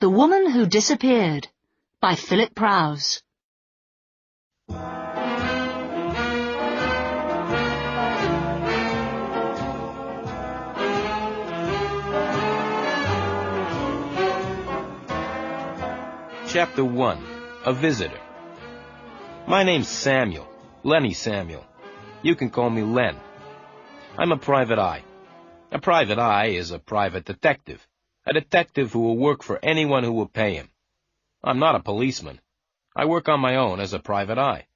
The Woman Who Disappeared by Philip Prowse. Chapter 1. A Visitor. My name's Samuel, Lenny Samuel. You can call me Len. I'm a private eye. A private eye is a private detective. A detective who will work for anyone who will pay him. I'm not a policeman. I work on my own as a private eye.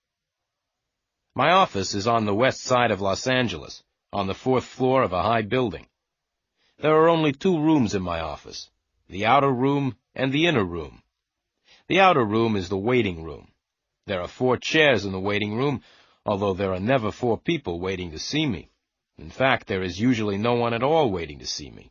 My office is on the west side of Los Angeles, on the 4th floor of a high building. There are only 2 rooms in my office, the outer room and the inner room. The outer room is the waiting room. There are 4 chairs in the waiting room, although there are never 4 people waiting to see me. In fact, there is usually no one at all waiting to see me.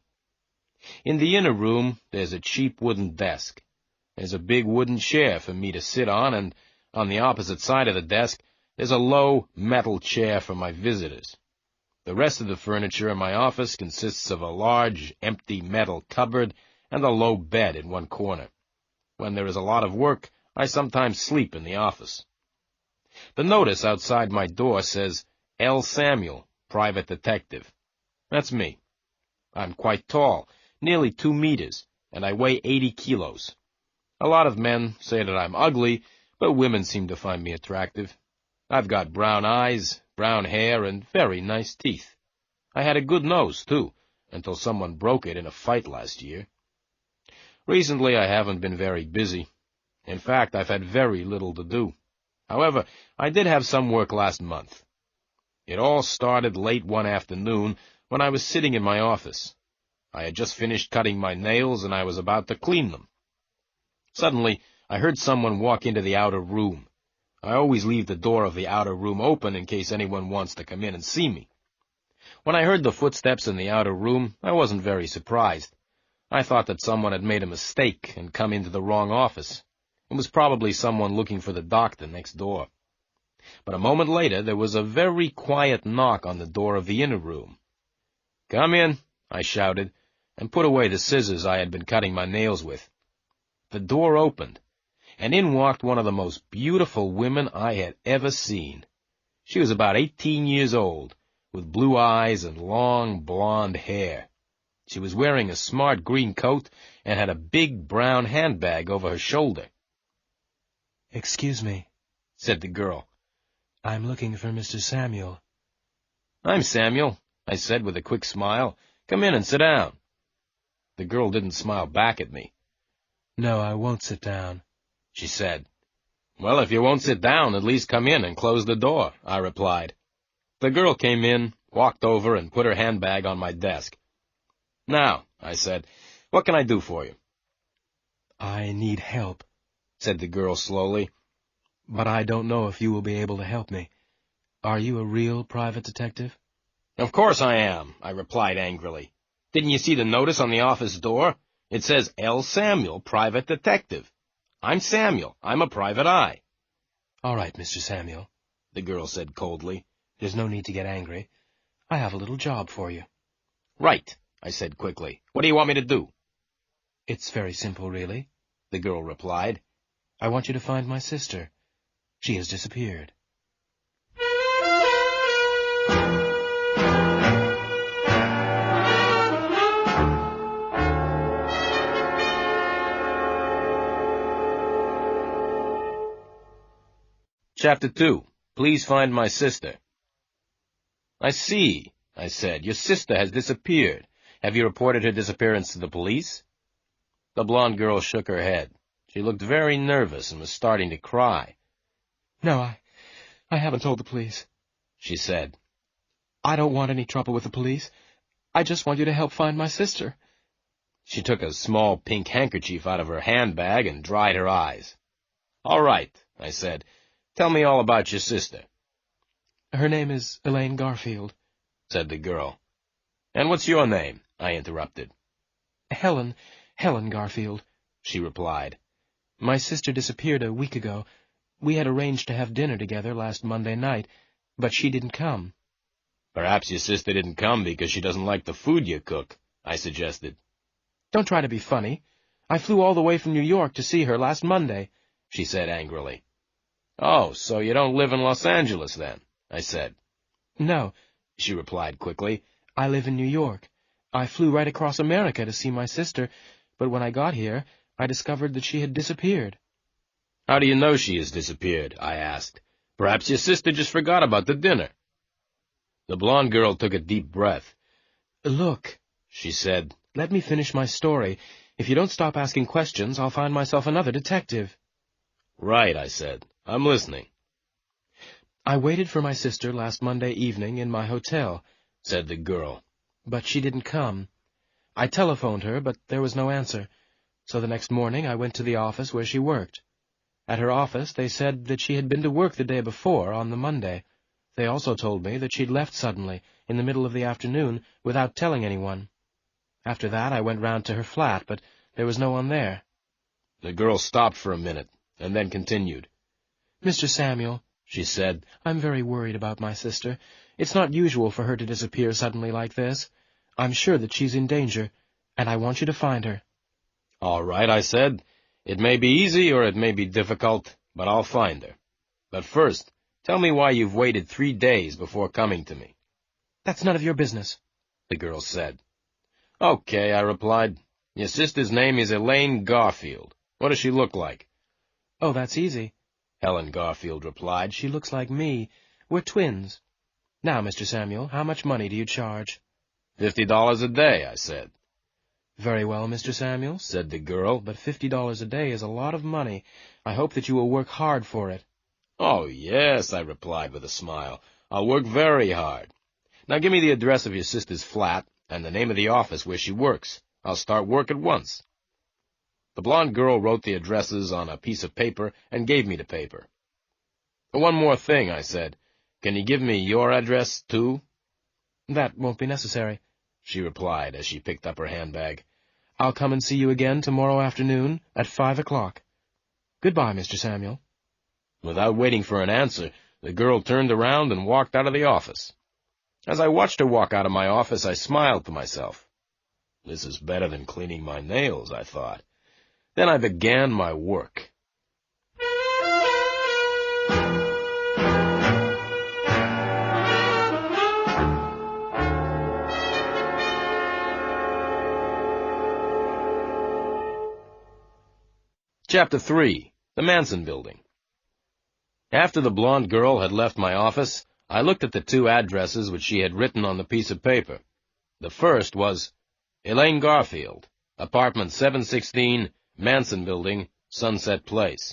In the inner room, there's a cheap wooden desk. There's a big wooden chair for me to sit on, and on the opposite side of the desk, there's a low metal chair for my visitors. The rest of the furniture in my office consists of a large, empty metal cupboard and a low bed in one corner. When there is a lot of work, I sometimes sleep in the office. The notice outside my door says, L. Samuel, Private Detective. That's me. I'm quite tall, nearly 2 meters, and I weigh 80 kilos. A lot of men say that I'm ugly, but women seem to find me attractive. I've got brown eyes, brown hair, and very nice teeth. I had a good nose, too, until someone broke it in a fight last year. Recently, I haven't been very busy. In fact, I've had very little to do. However, I did have some work last month. It all started late one afternoon when I was sitting in my office. I had just finished cutting my nails, and I was about to clean them. Suddenly, I heard someone walk into the outer room. I always leave the door of the outer room open in case anyone wants to come in and see me. When I heard the footsteps in the outer room, I wasn't very surprised. I thought that someone had made a mistake and come into the wrong office. It was probably someone looking for the doctor next door. But a moment later, there was a very quiet knock on the door of the inner room. "Come in," I shouted, and put away the scissors I had been cutting my nails with. The door opened, and in walked one of the most beautiful women I had ever seen. She was about 18 years old, with blue eyes and long blonde hair. She was wearing a smart green coat and had a big brown handbag over her shoulder. "Excuse me," said the girl. "I'm looking for Mr. Samuel." "I'm Samuel," I said with a quick smile. "Come in and sit down." The girl didn't smile back at me. "No, I won't sit down," she said. "Well, if you won't sit down, at least come in and close the door," I replied. The girl came in, walked over, and put her handbag on my desk. "Now," I said, "what can I do for you?" "I need help," said the girl slowly. "But I don't know if you will be able to help me. Are you a real private detective?" "Of course I am," I replied angrily. "Didn't you see the notice on the office door? It says L. Samuel, Private Detective. I'm Samuel. I'm a private eye." "All right, Mr. Samuel," the girl said coldly. "There's no need to get angry. I have a little job for you." "Right," I said quickly. "What do you want me to do?" "It's very simple, really," the girl replied. "I want you to find my sister. She has disappeared." Chapter 2. Please find my sister. "I see," I said. "Your sister has disappeared. Have you reported her disappearance to the police?" The blonde girl shook her head. She looked very nervous and was starting to cry. "No, I haven't told the police," she said. "I don't want any trouble with the police. I just want you to help find my sister." She took a small pink handkerchief out of her handbag and dried her eyes. "All right," I said. "Tell me all about your sister." "Her name is Elaine Garfield," said the girl. "And what's your name?" I interrupted. Helen Garfield," she replied. "My sister disappeared a week ago. We had arranged to have dinner together last Monday night, but she didn't come." "Perhaps your sister didn't come because she doesn't like the food you cook," I suggested. "Don't try to be funny. I flew all the way from New York to see her last Monday," she said angrily. "Oh, so you don't live in Los Angeles, then?" I said. "No," she replied quickly. "I live in New York. I flew right across America to see my sister, but when I got here, I discovered that she had disappeared." "How do you know she has disappeared?" I asked. "Perhaps your sister just forgot about the dinner." The blonde girl took a deep breath. "Look," she said, "let me finish my story. If you don't stop asking questions, I'll find myself another detective." "Right," I said. "I'm listening." "I waited for my sister last Monday evening in my hotel," said the girl, "but she didn't come. I telephoned her, but there was no answer. So the next morning I went to the office where she worked. At her office they said that she had been to work the day before, on the Monday. They also told me that she'd left suddenly, in the middle of the afternoon, without telling anyone. After that I went round to her flat, but there was no one there." The girl stopped for a minute, and then continued. "Mr. Samuel," she said, "I'm very worried about my sister. It's not usual for her to disappear suddenly like this. I'm sure that she's in danger, and I want you to find her." "All right," I said. "It may be easy or it may be difficult, but I'll find her. But first, tell me why you've waited 3 days before coming to me." "That's none of your business," the girl said. "Okay," I replied. "Your sister's name is Elaine Garfield. What does she look like?" "Oh, that's easy," Helen Garfield replied. "She looks like me. We're twins. Now, Mr. Samuel, how much money do you charge?" $50 a day, I said. "Very well, Mr. Samuel," said the girl, "but $50 a day is a lot of money. I hope that you will work hard for it." "Oh, yes," I replied with a smile. "I'll work very hard. Now give me the address of your sister's flat and the name of the office where she works. I'll start work at once." The blonde girl wrote the addresses on a piece of paper and gave me the paper. "One more thing," I said. "Can you give me your address, too?" "That won't be necessary," she replied as she picked up her handbag. "I'll come and see you again tomorrow afternoon at 5 o'clock. Goodbye, Mr. Samuel." Without waiting for an answer, the girl turned around and walked out of the office. As I watched her walk out of my office, I smiled to myself. This is better than cleaning my nails, I thought. Then I began my work. Chapter 3. The Manson Building. After the blonde girl had left my office, I looked at the 2 addresses which she had written on the piece of paper. The first was Elaine Garfield, apartment 716, Manson Building, Sunset Place.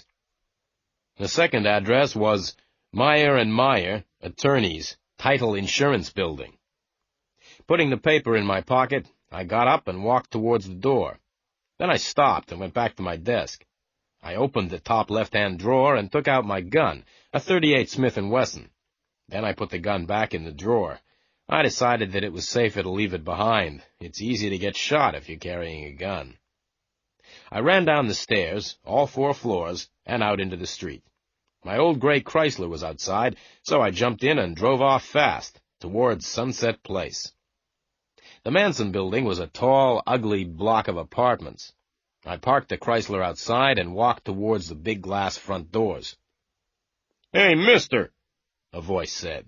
The second address was Meyer & Meyer, attorneys, Title Insurance Building. Putting the paper in my pocket, I got up and walked towards the door. Then I stopped and went back to my desk. I opened the top left-hand drawer and took out my gun, a .38 Smith & Wesson. Then I put the gun back in the drawer. I decided that it was safer to leave it behind. It's easy to get shot if you're carrying a gun. I ran down the stairs, all 4 floors, and out into the street. My old gray Chrysler was outside, so I jumped in and drove off fast, towards Sunset Place. The Manson Building was a tall, ugly block of apartments. I parked the Chrysler outside and walked towards the big glass front doors. "Hey, mister," a voice said.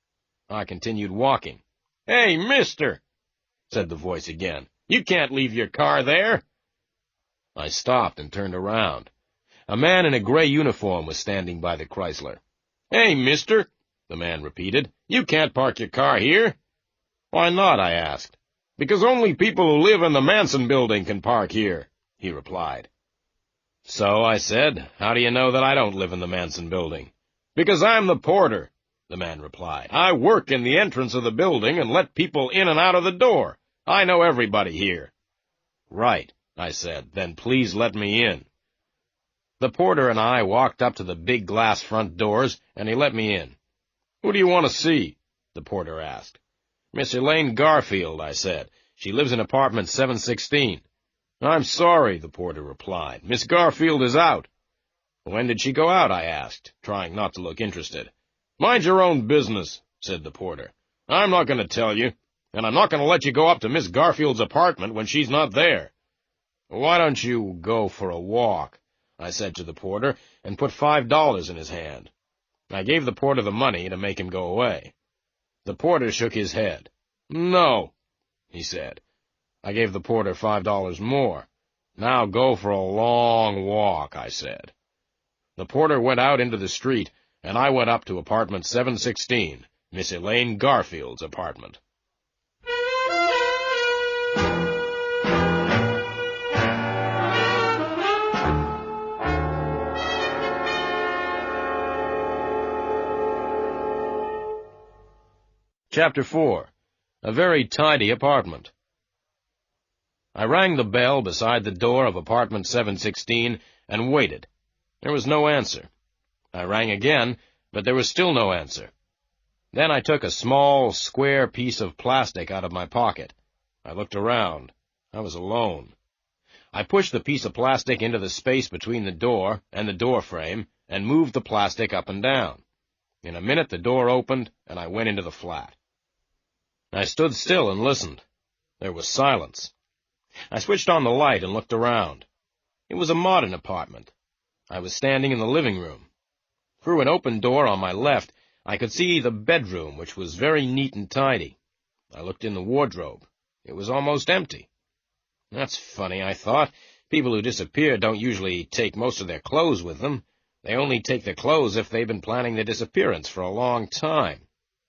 I continued walking. "Hey, mister," said the voice again. "You can't leave your car there." I stopped and turned around. A man in a gray uniform was standing by the Chrysler. "Hey, mister," the man repeated, "you can't park your car here." "Why not?" I asked. "Because only people who live in the Manson Building can park here," he replied. "So," I said, "how do you know that I don't live in the Manson Building?" "Because I'm the porter," the man replied. "I work in the entrance of the building and let people in and out of the door. I know everybody here." "Right," I said. "Then please let me in." The porter and I walked up to the big glass front doors, and he let me in. "Who do you want to see?" the porter asked. "Miss Elaine Garfield," I said. "She lives in apartment 716. "I'm sorry," the porter replied. "Miss Garfield is out." "When did she go out?" I asked, trying not to look interested. "Mind your own business," said the porter. "I'm not going to tell you, and I'm not going to let you go up to Miss Garfield's apartment when she's not there." "Why don't you go for a walk?" I said to the porter, and put $5 in his hand. I gave the porter the money to make him go away. The porter shook his head. "No," he said. I gave the porter $5 more. "Now go for a long walk," I said. The porter went out into the street, and I went up to apartment 716, Miss Elaine Garfield's apartment. Chapter 4. A very tidy apartment. I rang the bell beside the door of apartment 716 and waited. There was no answer. I rang again, but there was still no answer. Then I took a small, square piece of plastic out of my pocket. I looked around. I was alone. I pushed the piece of plastic into the space between the door and the door frame and moved the plastic up and down. In a minute the door opened, and I went into the flat. I stood still and listened. There was silence. I switched on the light and looked around. It was a modern apartment. I was standing in the living room. Through an open door on my left, I could see the bedroom, which was very neat and tidy. I looked in the wardrobe. It was almost empty. That's funny, I thought. People who disappear don't usually take most of their clothes with them. They only take their clothes if they've been planning their disappearance for a long time.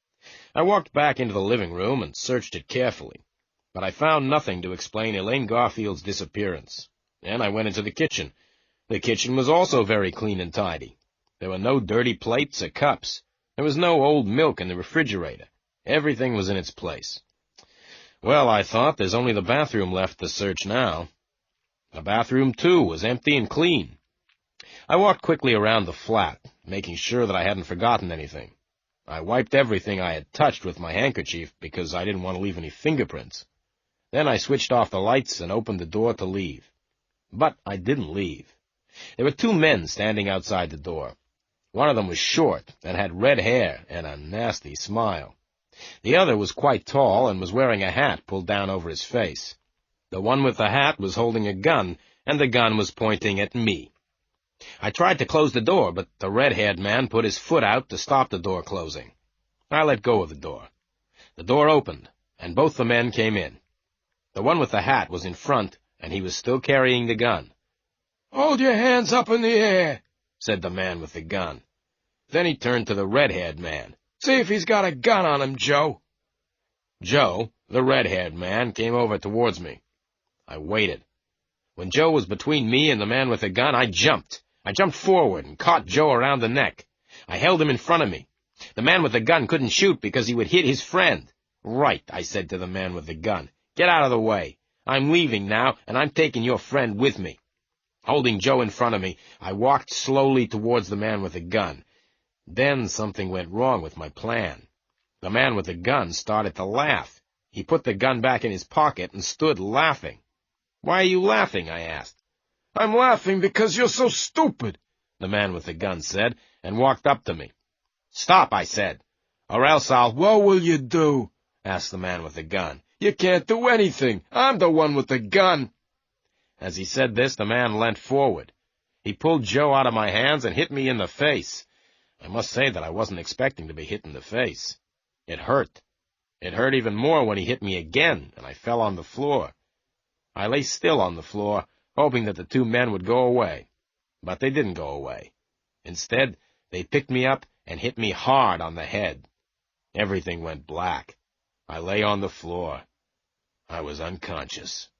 I walked back into the living room and searched it carefully, but I found nothing to explain Elaine Garfield's disappearance. Then I went into the kitchen. The kitchen was also very clean and tidy. There were no dirty plates or cups. There was no old milk in the refrigerator. Everything was in its place. Well, I thought, there's only the bathroom left to search now. The bathroom, too, was empty and clean. I walked quickly around the flat, making sure that I hadn't forgotten anything. I wiped everything I had touched with my handkerchief because I didn't want to leave any fingerprints. Then I switched off the lights and opened the door to leave. But I didn't leave. There were two men standing outside the door. One of them was short and had red hair and a nasty smile. The other was quite tall and was wearing a hat pulled down over his face. The one with the hat was holding a gun, and the gun was pointing at me. I tried to close the door, but the red-haired man put his foot out to stop the door closing. I let go of the door. The door opened, and both the men came in. The one with the hat was in front, and he was still carrying the gun. "Hold your hands up in the air," said the man with the gun. Then he turned to the red-haired man. "See if he's got a gun on him, Joe." Joe, the red-haired man, came over towards me. I waited. When Joe was between me and the man with the gun, I jumped. I jumped forward and caught Joe around the neck. I held him in front of me. The man with the gun couldn't shoot because he would hit his friend. "Right," I said to the man with the gun. "Get out of the way. I'm leaving now, and I'm taking your friend with me." Holding Joe in front of me, I walked slowly towards the man with the gun. Then something went wrong with my plan. The man with the gun started to laugh. He put the gun back in his pocket and stood laughing. "Why are you laughing?" I asked. "I'm laughing because you're so stupid," the man with the gun said, and walked up to me. "Stop," I said, "or else I'll—" "What will you do?" asked the man with the gun. "You can't do anything. I'm the one with the gun." As he said this, the man leant forward. He pulled Joe out of my hands and hit me in the face. I must say that I wasn't expecting to be hit in the face. It hurt. It hurt even more when he hit me again, and I fell on the floor. I lay still on the floor, hoping that the two men would go away. But they didn't go away. Instead, they picked me up and hit me hard on the head. Everything went black. I lay on the floor. I was unconscious.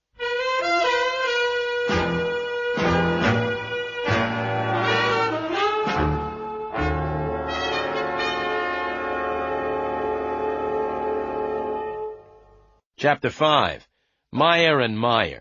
Chapter 5. Meyer and Meyer.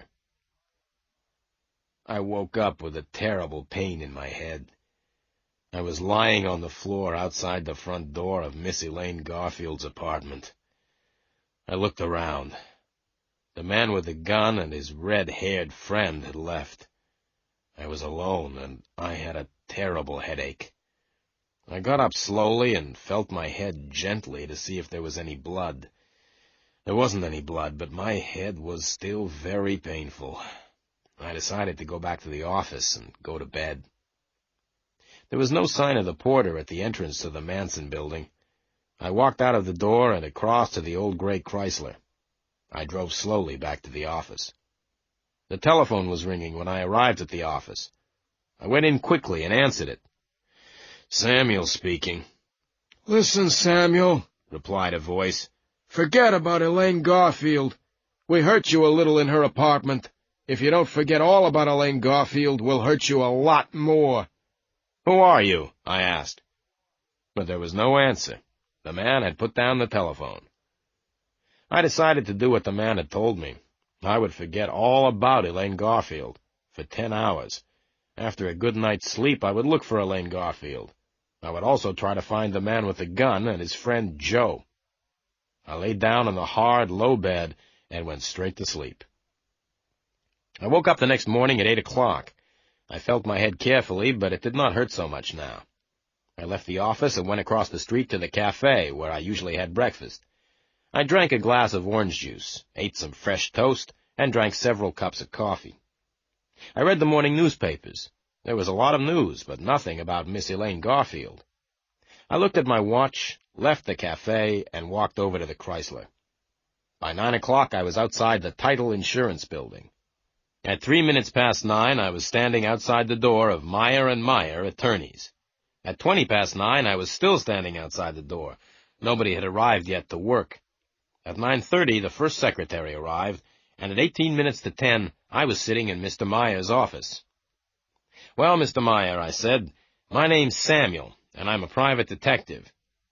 I woke up with a terrible pain in my head. I was lying on the floor outside the front door of Miss Elaine Garfield's apartment. I looked around. The man with the gun and his red-haired friend had left. I was alone, and I had a terrible headache. I got up slowly and felt my head gently to see if there was any blood. There wasn't any blood, but my head was still very painful. I decided to go back to the office and go to bed. There was no sign of the porter at the entrance to the Manson building. I walked out of the door and across to the old gray Chrysler. I drove slowly back to the office. The telephone was ringing when I arrived at the office. I went in quickly and answered it. Samuel speaking. "Listen, Samuel," replied a voice. "Forget about Elaine Garfield. We hurt you a little in her apartment. If you don't forget all about Elaine Garfield, we'll hurt you a lot more." Who are you? I asked. But there was no answer. The man had put down the telephone. I decided to do what the man had told me. I would forget all about Elaine Garfield for 10 hours. After a good night's sleep, I would look for Elaine Garfield. I would also try to find the man with the gun and his friend Joe. I laid down on the hard, low bed and went straight to sleep. I woke up the next morning at 8 o'clock. I felt my head carefully, but it did not hurt so much now. I left the office and went across the street to the cafe, where I usually had breakfast. I drank a glass of orange juice, ate some fresh toast, and drank several cups of coffee. I read the morning newspapers. There was a lot of news, but nothing about Miss Elaine Garfield. I looked at my watch, left the cafe, and walked over to the Chrysler. By 9 o'clock, I was outside the Title Insurance Building. At 3 minutes past 9, I was standing outside the door of Meyer & Meyer, attorneys. At 20 past 9, I was still standing outside the door. Nobody had arrived yet to work. At 9:30, the first secretary arrived, and at 18 minutes to 10, I was sitting in Mr. Meyer's office. "Well, Mr. Meyer," I said, "my name's Samuel, and I'm a private detective."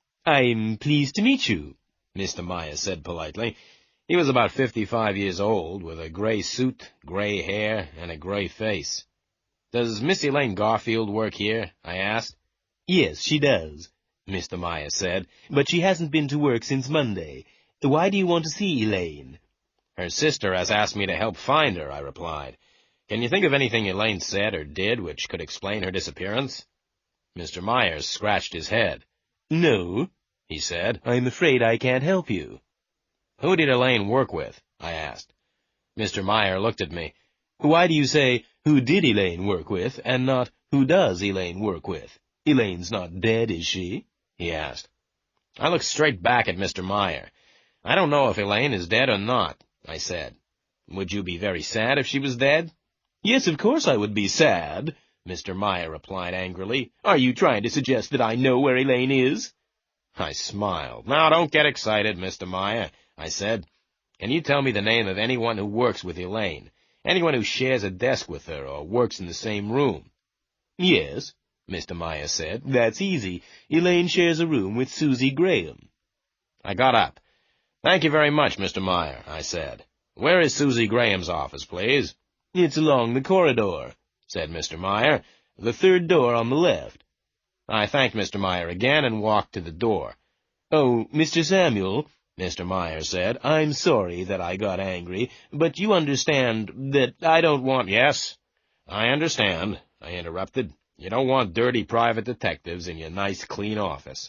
"I'm pleased to meet you," Mr. Meyer said politely. He was about 55 years old, with a gray suit, gray hair, and a gray face. "Does Miss Elaine Garfield work here?" I asked. "Yes, she does," Mr. Meyer said, "but she hasn't been to work since Monday. Why do you want to see Elaine?" "Her sister has asked me to help find her," I replied. "Can you think of anything Elaine said or did which could explain her disappearance?" Mr. Myers scratched his head. "No," he said, "I'm afraid I can't help you." "Who did Elaine work with?" I asked. Mr. Meyer looked at me. "Why do you say, 'Who did Elaine work with?' and not, 'Who does Elaine work with?' Elaine's not dead, is she?" he asked. I looked straight back at Mr. Meyer. "I don't know if Elaine is dead or not," I said. "Would you be very sad if she was dead?" "Yes, of course I would be sad," Mr. Meyer replied angrily. "Are you trying to suggest that I know where Elaine is?" I smiled. "Now, don't get excited, Mr. Meyer," I said. "Can you tell me the name of anyone who works with Elaine? Anyone who shares a desk with her or works in the same room?" "Yes," Mr. Meyer said. "That's easy. Elaine shares a room with Susie Graham." I got up. "Thank you very much, Mr. Meyer," I said. "Where is Susie Graham's office, please?" "It's along the corridor," said Mr. Meyer. "The third door on the left." I thanked Mr. Meyer again and walked to the door. "Oh, Mr. Samuel," Mr. Meyer said, "I'm sorry that I got angry, but you understand that I don't want—" "Yes, I understand," I interrupted. "You don't want dirty private detectives in your nice, clean office."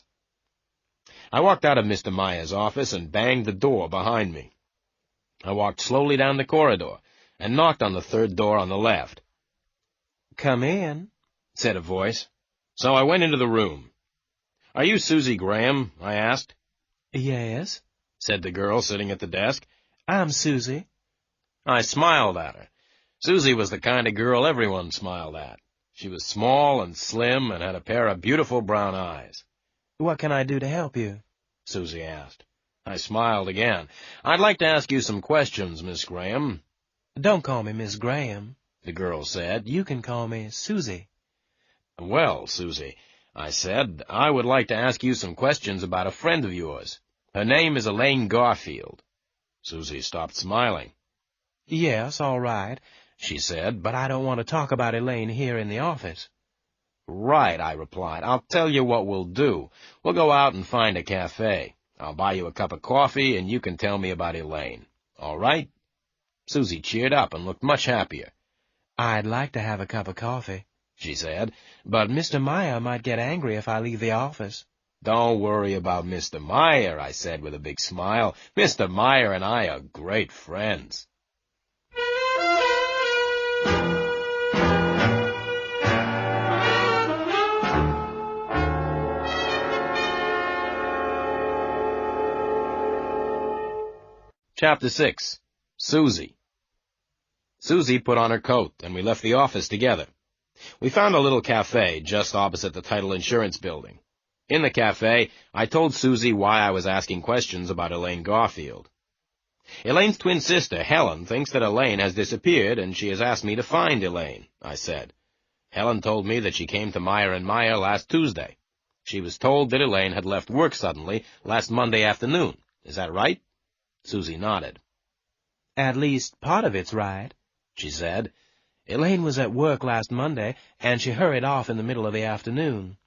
I walked out of Mr. Meyer's office and banged the door behind me. I walked slowly down the corridor and knocked on the third door on the left. "Come in," said a voice. So I went into the room. "Are you Susie Graham?" I asked. "Yes," said the girl sitting at the desk. "I'm Susie." I smiled at her. Susie was the kind of girl everyone smiled at. She was small and slim and had a pair of beautiful brown eyes. "What can I do to help you?" Susie asked. I smiled again. "I'd like to ask you some questions, Miss Graham." "Don't call me Miss Graham," the girl said. "You can call me Susie." "Well, Susie," I said, "I would like to ask you some questions about a friend of yours. Her name is Elaine Garfield." Susie stopped smiling. "Yes, all right," she said, "but I don't want to talk about Elaine here in the office." "Right," I replied. "I'll tell you what we'll do. We'll go out and find a cafe. I'll buy you a cup of coffee, and you can tell me about Elaine. All right?" Susie cheered up and looked much happier. "I'd like to have a cup of coffee," she said, "but Mr. Meyer might get angry if I leave the office." "Don't worry about Mr. Meyer," I said with a big smile. "Mr. Meyer and I are great friends." Chapter 6. Susie. Susie put on her coat, and we left the office together. We found a little cafe just opposite the Title Insurance Building. In the cafe, I told Susie why I was asking questions about Elaine Garfield. Elaine's twin sister, Helen, thinks that Elaine has disappeared, and she has asked me to find Elaine, I said. Helen told me that she came to Meyer & Meyer last Tuesday. She was told that Elaine had left work suddenly last Monday afternoon. Is that right? Susie nodded. At least part of it's right, she said. Elaine was at work last Monday, and she hurried off in the middle of the afternoon.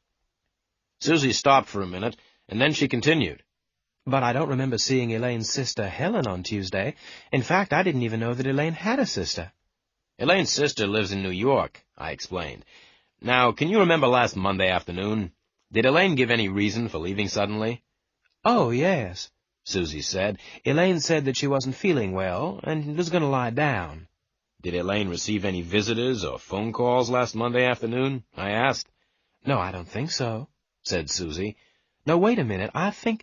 Susie stopped for a minute, and then she continued. But I don't remember seeing Elaine's sister Helen on Tuesday. In fact, I didn't even know that Elaine had a sister. Elaine's sister lives in New York, I explained. Now, can you remember last Monday afternoon? Did Elaine give any reason for leaving suddenly? Oh, yes, Susie said. Elaine said that she wasn't feeling well and was going to lie down. Did Elaine receive any visitors or phone calls last Monday afternoon? I asked. No, I don't think so, said Susie. No, wait a minute, I think...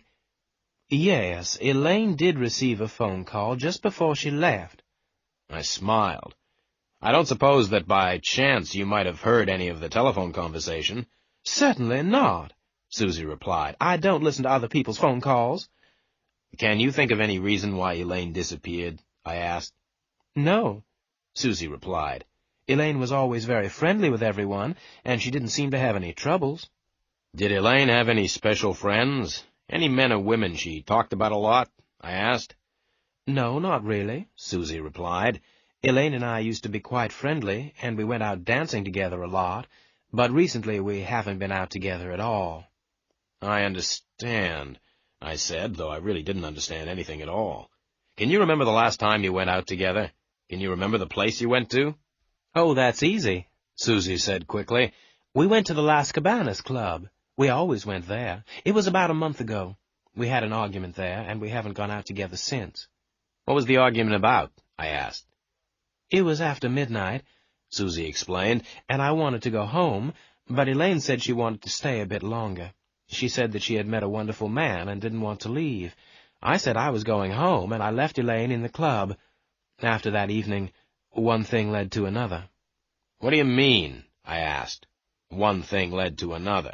Yes, Elaine did receive a phone call just before she left. I smiled. I don't suppose that by chance you might have heard any of the telephone conversation. Certainly not, Susie replied. I don't listen to other people's phone calls. Can you think of any reason why Elaine disappeared? I asked. No, Susie replied. Elaine was always very friendly with everyone, and she didn't seem to have any troubles. Did Elaine have any special friends? Any men or women she talked about a lot? I asked. No, not really, Susie replied. Elaine and I used to be quite friendly, and we went out dancing together a lot, but recently we haven't been out together at all. I understand, I said, though I really didn't understand anything at all. Can you remember the last time you went out together? Can you remember the place you went to? Oh, that's easy, Susie said quickly. We went to the Las Cabanas Club. We always went there. It was about a month ago. We had an argument there, and we haven't gone out together since. What was the argument about? I asked. It was after midnight, Susie explained, and I wanted to go home, but Elaine said she wanted to stay a bit longer. She said that she had met a wonderful man and didn't want to leave. I said I was going home, and I left Elaine in the club. After that evening, one thing led to another. What do you mean? I asked. One thing led to another.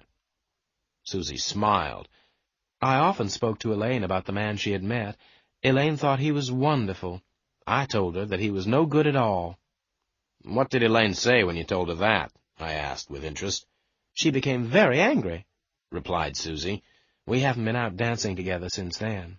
Susie smiled. I often spoke to Elaine about the man she had met. Elaine thought he was wonderful. I told her that he was no good at all. What did Elaine say when you told her that? I asked with interest. She became very angry, replied Susie. We haven't been out dancing together since then.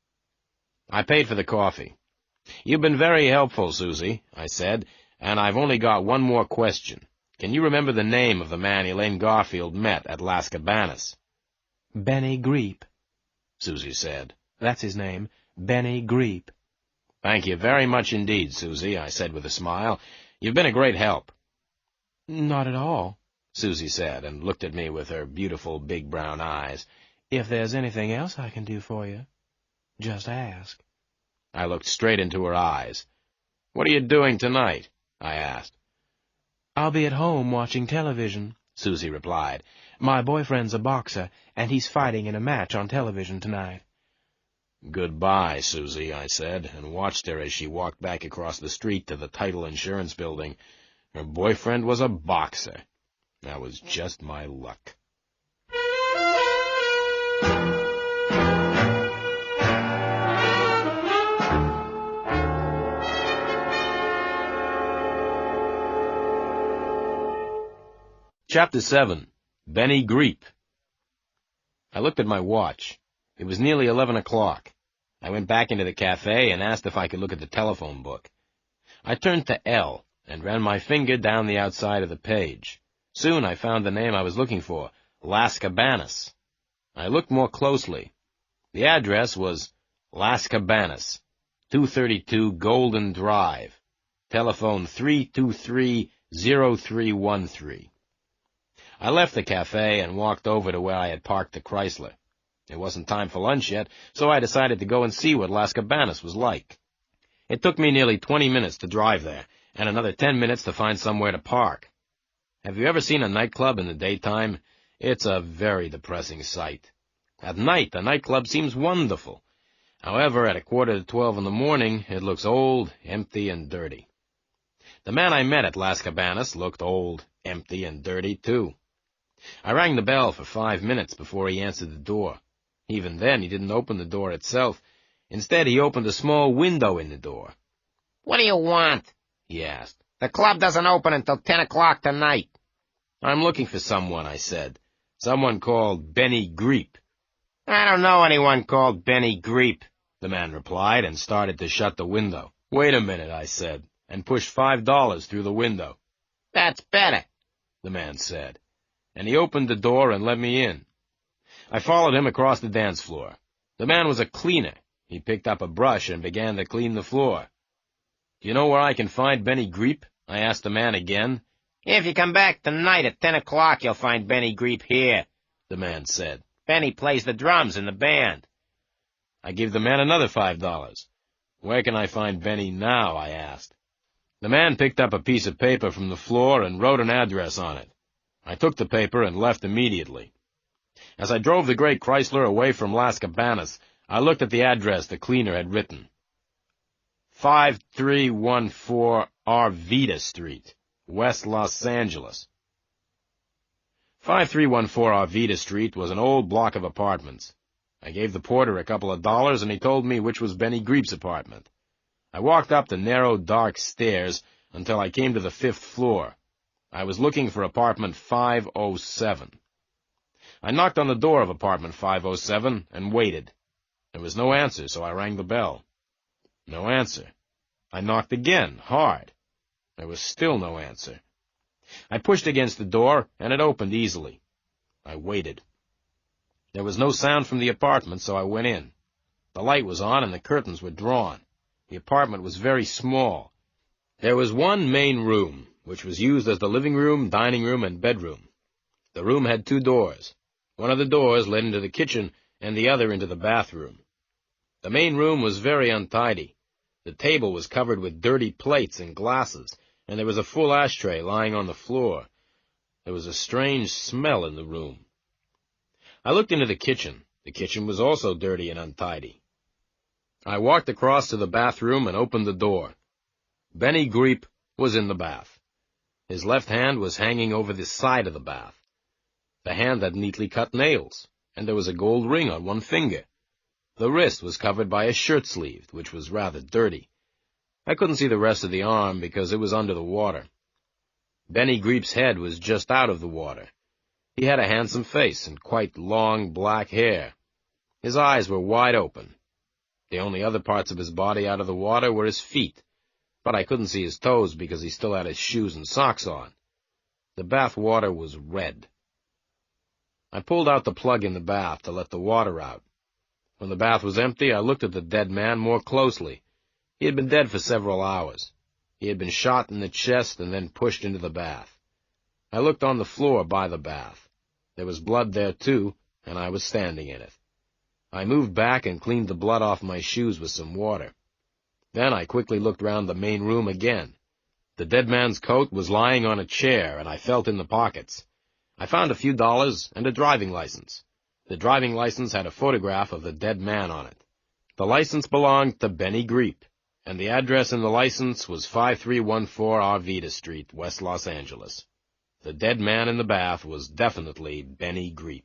I paid for the coffee. You've been very helpful, Susie, I said, and I've only got one more question. Can you remember the name of the man Elaine Garfield met at Las Cabanas? Benny Greep, Susie said. That's his name, Benny Greep. Thank you very much indeed, Susie, I said with a smile. You've been a great help. Not at all, Susie said, and looked at me with her beautiful big brown eyes. If there's anything else I can do for you, just ask. I looked straight into her eyes. What are you doing tonight? I asked. I'll be at home watching television, Susie replied. My boyfriend's a boxer, and he's fighting in a match on television tonight. Goodbye, Susie, I said, and watched her as she walked back across the street to the Title Insurance Building. Her boyfriend was a boxer. That was just my luck. Chapter 7. Benny Greep. I looked at my watch. It was nearly 11 o'clock. I went back into the cafe and asked if I could look at the telephone book. I turned to L and ran my finger down the outside of the page. Soon I found the name I was looking for, Las Cabanas. I looked more closely. The address was Las Cabanas, 232 Golden Drive, telephone 323-0313. I left the cafe and walked over to where I had parked the Chrysler. It wasn't time for lunch yet, so I decided to go and see what Las Cabanas was like. It took me nearly 20 minutes to drive there, and another 10 minutes to find somewhere to park. Have you ever seen a nightclub in the daytime? It's a very depressing sight. At night, the nightclub seems wonderful. However, at 11:45 in the morning, it looks old, empty, and dirty. The man I met at Las Cabanas looked old, empty, and dirty, too. I rang the bell for 5 minutes before he answered the door. Even then, he didn't open the door itself. Instead, he opened a small window in the door. "What do you want?" he asked. "The club doesn't open until 10 o'clock tonight." "I'm looking for someone," I said. "Someone called Benny Greep." "I don't know anyone called Benny Greep," the man replied, and started to shut the window. "Wait a minute," I said, and pushed $5 through the window. "That's better," the man said, and he opened the door and let me in. I followed him across the dance floor. The man was a cleaner. He picked up a brush and began to clean the floor. "Do you know where I can find Benny Greep?" I asked the man again. "If you come back tonight at 10 o'clock, you'll find Benny Greep here," the man said. "Benny plays the drums in the band." I gave the man another $5. "Where can I find Benny now?" I asked. The man picked up a piece of paper from the floor and wrote an address on it. I took the paper and left immediately. As I drove the gray Chrysler away from Las Cabanas, I looked at the address the cleaner had written. 5314 Arvida Street, West Los Angeles. 5314 Arvida Street was an old block of apartments. I gave the porter a couple of dollars, and he told me which was Benny Greep's apartment. I walked up the narrow, dark stairs until I came to the 5th floor. I was looking for apartment 507. I knocked on the door of apartment 507 and waited. There was no answer, so I rang the bell. No answer. I knocked again, hard. There was still no answer. I pushed against the door, and it opened easily. I waited. There was no sound from the apartment, so I went in. The light was on, and the curtains were drawn. The apartment was very small. There was one main room, which was used as the living room, dining room, and bedroom. The room had 2 doors. One of the doors led into the kitchen, and the other into the bathroom. The main room was very untidy. The table was covered with dirty plates and glasses, and there was a full ashtray lying on the floor. There was a strange smell in the room. I looked into the kitchen. The kitchen was also dirty and untidy. I walked across to the bathroom and opened the door. Benny Greep was in the bath. His left hand was hanging over the side of the bath. The hand had neatly cut nails, and there was a gold ring on one finger. The wrist was covered by a shirt sleeve, which was rather dirty. I couldn't see the rest of the arm because it was under the water. Benny Greep's head was just out of the water. He had a handsome face and quite long black hair. His eyes were wide open. The only other parts of his body out of the water were his feet, but I couldn't see his toes because he still had his shoes and socks on. The bath water was red. I pulled out the plug in the bath to let the water out. When the bath was empty, I looked at the dead man more closely. He had been dead for several hours. He had been shot in the chest and then pushed into the bath. I looked on the floor by the bath. There was blood there, too, and I was standing in it. I moved back and cleaned the blood off my shoes with some water. Then I quickly looked round the main room again. The dead man's coat was lying on a chair, and I felt in the pockets. I found a few dollars and a driving license. The driving license had a photograph of the dead man on it. The license belonged to Benny Greep, and the address in the license was 5314 Arvida Street, West Los Angeles. The dead man in the bath was definitely Benny Greep.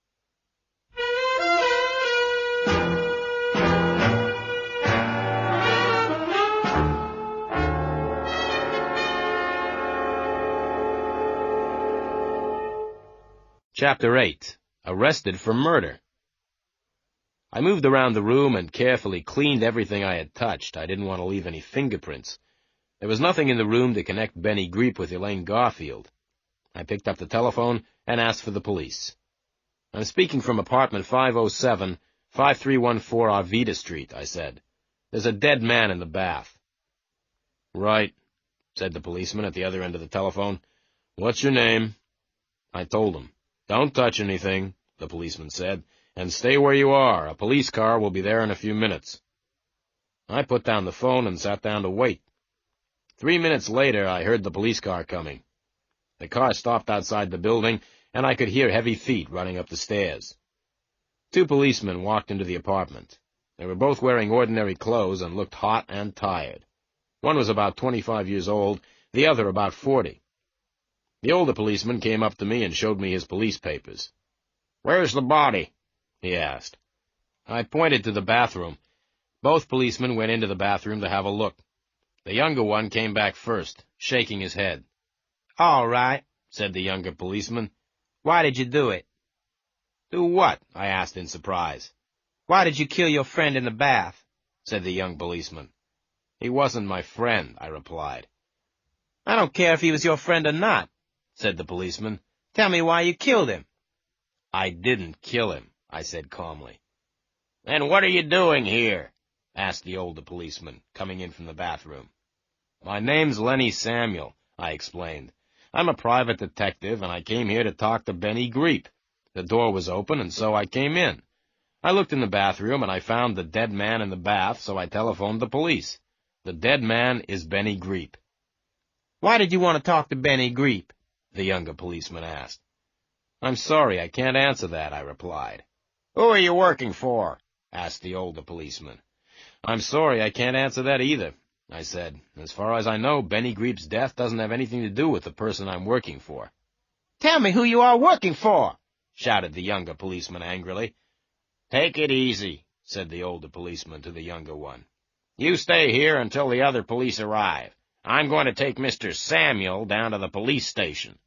Chapter 8. Arrested for Murder. I moved around the room and carefully cleaned everything I had touched. I didn't want to leave any fingerprints. There was nothing in the room to connect Benny Greep with Elaine Garfield. I picked up the telephone and asked for the police. "I'm speaking from apartment 507, 5314 Arvida Street," I said. "There's a dead man in the bath." "Right," said the policeman at the other end of the telephone. "What's your name?" I told him. "Don't touch anything," the policeman said, "and stay where you are. A police car will be there in a few minutes." I put down the phone and sat down to wait. 3 minutes later, I heard the police car coming. The car stopped outside the building, and I could hear heavy feet running up the stairs. 2 policemen walked into the apartment. They were both wearing ordinary clothes and looked hot and tired. One was about 25 years old, the other about 40. The older policeman came up to me and showed me his police papers. "Where's the body?" he asked. I pointed to the bathroom. Both policemen went into the bathroom to have a look. The younger one came back first, shaking his head. "All right," said the younger policeman. "Why did you do it?" "Do what?" I asked in surprise. "Why did you kill your friend in the bath?" said the young policeman. "He wasn't my friend," I replied. "I don't care if he was your friend or not," said the policeman. "Tell me why you killed him." "I didn't kill him," I said calmly. "Then what are you doing here?" asked the older policeman, coming in from the bathroom. "My name's Lenny Samuel," I explained. "I'm a private detective, and I came here to talk to Benny Greep. The door was open, and so I came in. I looked in the bathroom, and I found the dead man in the bath, so I telephoned the police. The dead man is Benny Greep." "Why did you want to talk to Benny Greep?" the younger policeman asked. "I'm sorry, I can't answer that," I replied. "Who are you working for?" asked the older policeman. "I'm sorry, I can't answer that either," I said. "As far as I know, Benny Greep's death doesn't have anything to do with the person I'm working for." "Tell me who you are working for!" shouted the younger policeman angrily. "Take it easy," said the older policeman to the younger one. "You stay here until the other police arrive. I'm going to take Mr. Samuel down to the police station."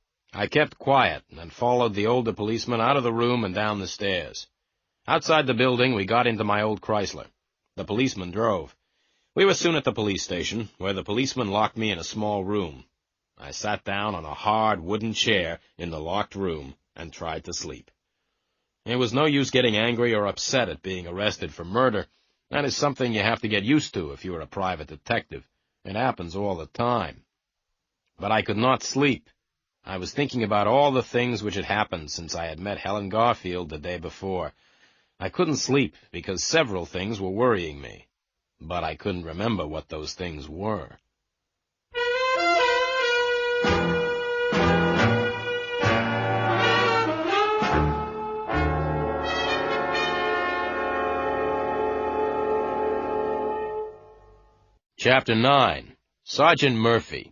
I kept quiet and followed the older policeman out of the room and down the stairs. Outside the building, we got into my old Chrysler. The policeman drove. We were soon at the police station, where the policeman locked me in a small room. I sat down on a hard wooden chair in the locked room and tried to sleep. It was no use getting angry or upset at being arrested for murder. That is something you have to get used to if you are a private detective. It happens all the time. But I could not sleep. I was thinking about all the things which had happened since I had met Helen Garfield the day before. I couldn't sleep because several things were worrying me, but I couldn't remember what those things were. Chapter 9. Sergeant Murphy.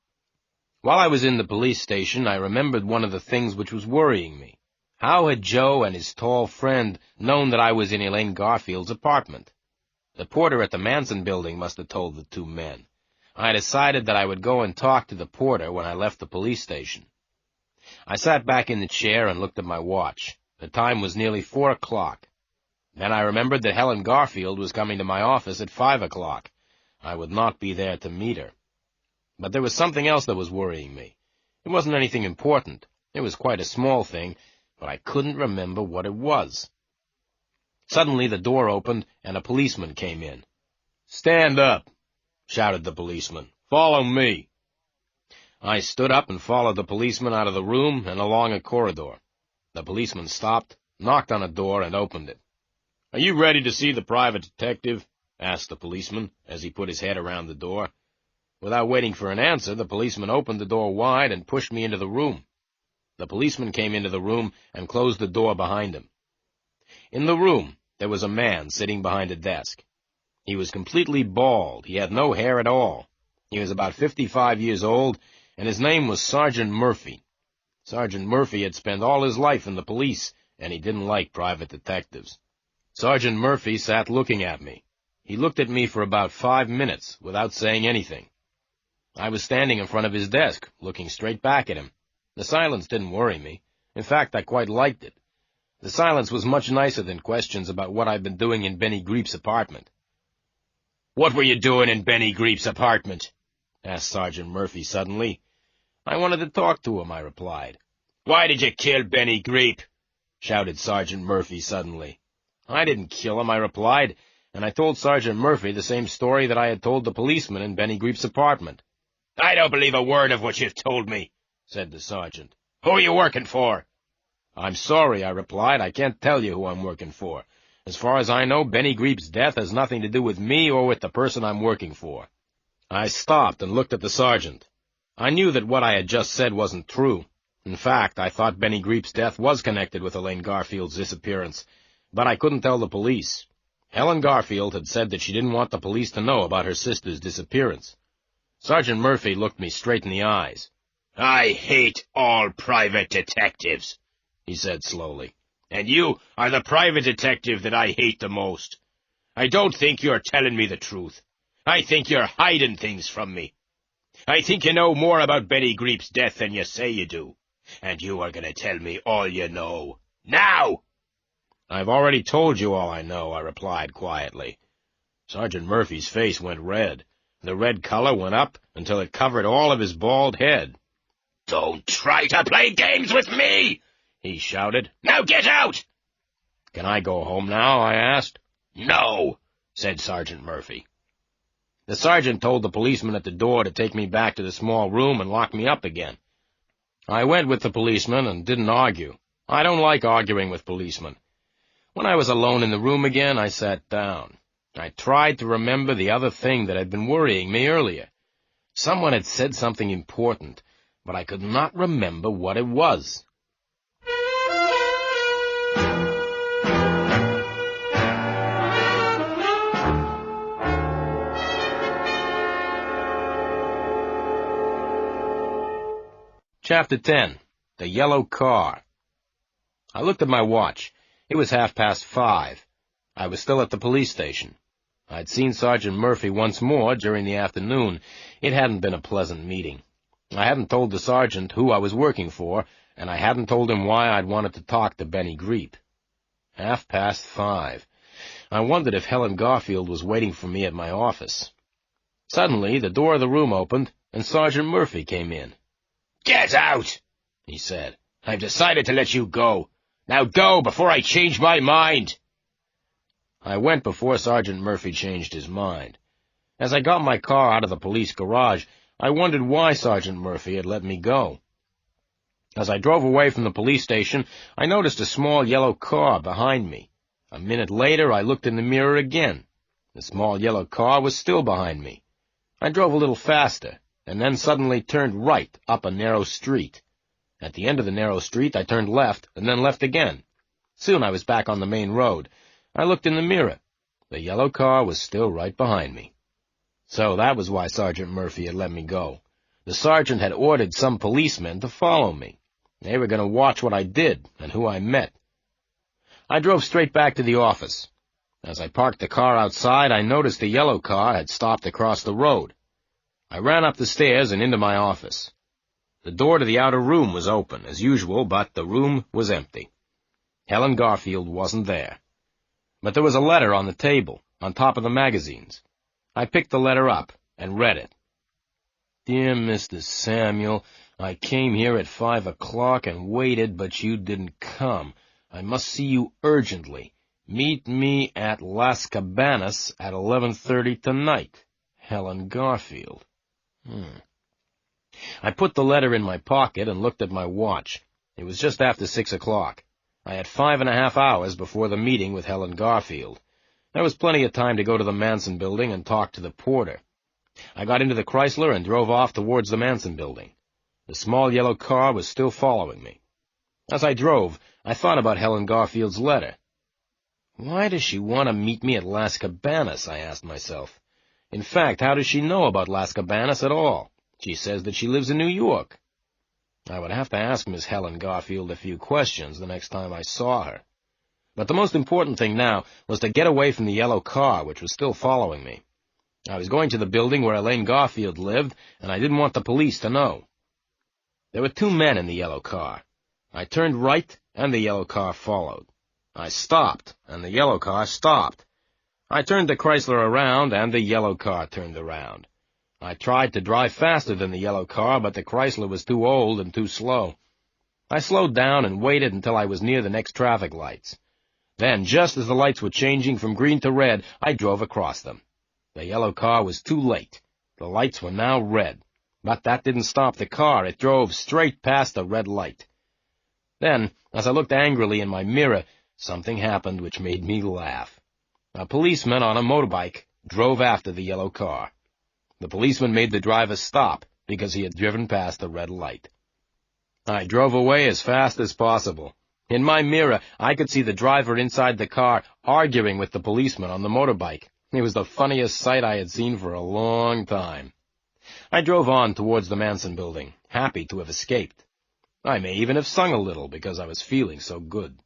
While I was in the police station, I remembered one of the things which was worrying me. How had Joe and his tall friend known that I was in Elaine Garfield's apartment? The porter at the Manson building must have told the 2 men. I decided that I would go and talk to the porter when I left the police station. I sat back in the chair and looked at my watch. The time was nearly 4 o'clock. Then I remembered that Helen Garfield was coming to my office at 5 o'clock. I would not be there to meet her. But there was something else that was worrying me. It wasn't anything important. It was quite a small thing, but I couldn't remember what it was. Suddenly the door opened, and a policeman came in. "Stand up," shouted the policeman. "Follow me." I stood up and followed the policeman out of the room and along a corridor. The policeman stopped, knocked on a door, and opened it. "Are you ready to see the private detective?" asked the policeman, as he put his head around the door. Without waiting for an answer, the policeman opened the door wide and pushed me into the room. The policeman came into the room and closed the door behind him. In the room, there was a man sitting behind a desk. He was completely bald. He had no hair at all. He was about 55 years old, and his name was Sergeant Murphy. Sergeant Murphy had spent all his life in the police, and he didn't like private detectives. Sergeant Murphy sat looking at me. He looked at me for about 5 minutes without saying anything. I was standing in front of his desk, looking straight back at him. The silence didn't worry me. In fact, I quite liked it. The silence was much nicer than questions about what I'd been doing in Benny Greep's apartment. "What were you doing in Benny Greep's apartment?" asked Sergeant Murphy suddenly. "I wanted to talk to him," I replied. "Why did you kill Benny Greep?" shouted Sergeant Murphy suddenly. "I didn't kill him," I replied, and I told Sergeant Murphy the same story that I had told the policeman in Benny Greep's apartment. "I don't believe a word of what you've told me," said the sergeant. "Who are you working for?" "I'm sorry," I replied. "I can't tell you who I'm working for. As far as I know, Benny Greep's death has nothing to do with me or with the person I'm working for." I stopped and looked at the sergeant. I knew that what I had just said wasn't true. In fact, I thought Benny Greep's death was connected with Elaine Garfield's disappearance, but I couldn't tell the police. Helen Garfield had said that she didn't want the police to know about her sister's disappearance. Sergeant Murphy looked me straight in the eyes. "I hate all private detectives," he said slowly. "And you are the private detective that I hate the most. I don't think you're telling me the truth. I think you're hiding things from me. I think you know more about Benny Greep's death than you say you do. And you are going to tell me all you know. Now!" "I've already told you all I know," I replied quietly. Sergeant Murphy's face went red. The red color went up until it covered all of his bald head. "Don't try to play games with me!" he shouted. "Now get out!" "Can I go home now?" I asked. "No," said Sergeant Murphy. The sergeant told the policeman at the door to take me back to the small room and lock me up again. I went with the policeman and didn't argue. I don't like arguing with policemen. When I was alone in the room again, I sat down. I tried to remember the other thing that had been worrying me earlier. Someone had said something important, but I could not remember what it was. Chapter 10. The Yellow Car. I looked at my watch. It was 5:30. I was still at the police station. I'd seen Sergeant Murphy once more during the afternoon. It hadn't been a pleasant meeting. I hadn't told the sergeant who I was working for, and I hadn't told him why I'd wanted to talk to Benny Greep. 5:30. I wondered if Helen Garfield was waiting for me at my office. Suddenly, the door of the room opened, and Sergeant Murphy came in. "Get out," he said. "I've decided to let you go. Now go before I change my mind." I went before Sergeant Murphy changed his mind. As I got my car out of the police garage, I wondered why Sergeant Murphy had let me go. As I drove away from the police station, I noticed a small yellow car behind me. A minute later, I looked in the mirror again. The small yellow car was still behind me. I drove a little faster, and then suddenly turned right up a narrow street. At the end of the narrow street, I turned left, and then left again. Soon I was back on the main road. I looked in the mirror. The yellow car was still right behind me. So that was why Sergeant Murphy had let me go. The sergeant had ordered some policemen to follow me. They were going to watch what I did and who I met. I drove straight back to the office. As I parked the car outside, I noticed the yellow car had stopped across the road. I ran up the stairs and into my office. The door to the outer room was open, as usual, but the room was empty. Helen Garfield wasn't there. But there was a letter on the table, on top of the magazines. I picked the letter up and read it. "Dear Mr. Samuel, I came here at 5 o'clock and waited, but you didn't come. I must see you urgently. Meet me at Las Cabanas at 11:30 tonight. Helen Garfield." I put the letter in my pocket and looked at my watch. It was just after 6 o'clock. I had 5.5 hours before the meeting with Helen Garfield. There was plenty of time to go to the Manson building and talk to the porter. I got into the Chrysler and drove off towards the Manson building. The small yellow car was still following me. As I drove, I thought about Helen Garfield's letter. Why does she want to meet me at Las Cabanas, I asked myself. In fact, how does she know about Las Cabanas at all? She says that she lives in New York. I would have to ask Miss Helen Garfield a few questions the next time I saw her. But the most important thing now was to get away from the yellow car, which was still following me. I was going to the building where Elaine Garfield lived, and I didn't want the police to know. There were 2 men in the yellow car. I turned right, and the yellow car followed. I stopped, and the yellow car stopped. I turned the Chrysler around, and the yellow car turned around. I tried to drive faster than the yellow car, but the Chrysler was too old and too slow. I slowed down and waited until I was near the next traffic lights. Then, just as the lights were changing from green to red, I drove across them. The yellow car was too late. The lights were now red. But that didn't stop the car. It drove straight past the red light. Then, as I looked angrily in my mirror, something happened which made me laugh. A policeman on a motorbike drove after the yellow car. The policeman made the driver stop because he had driven past the red light. I drove away as fast as possible. In my mirror, I could see the driver inside the car arguing with the policeman on the motorbike. It was the funniest sight I had seen for a long time. I drove on towards the Manson building, happy to have escaped. I may even have sung a little because I was feeling so good.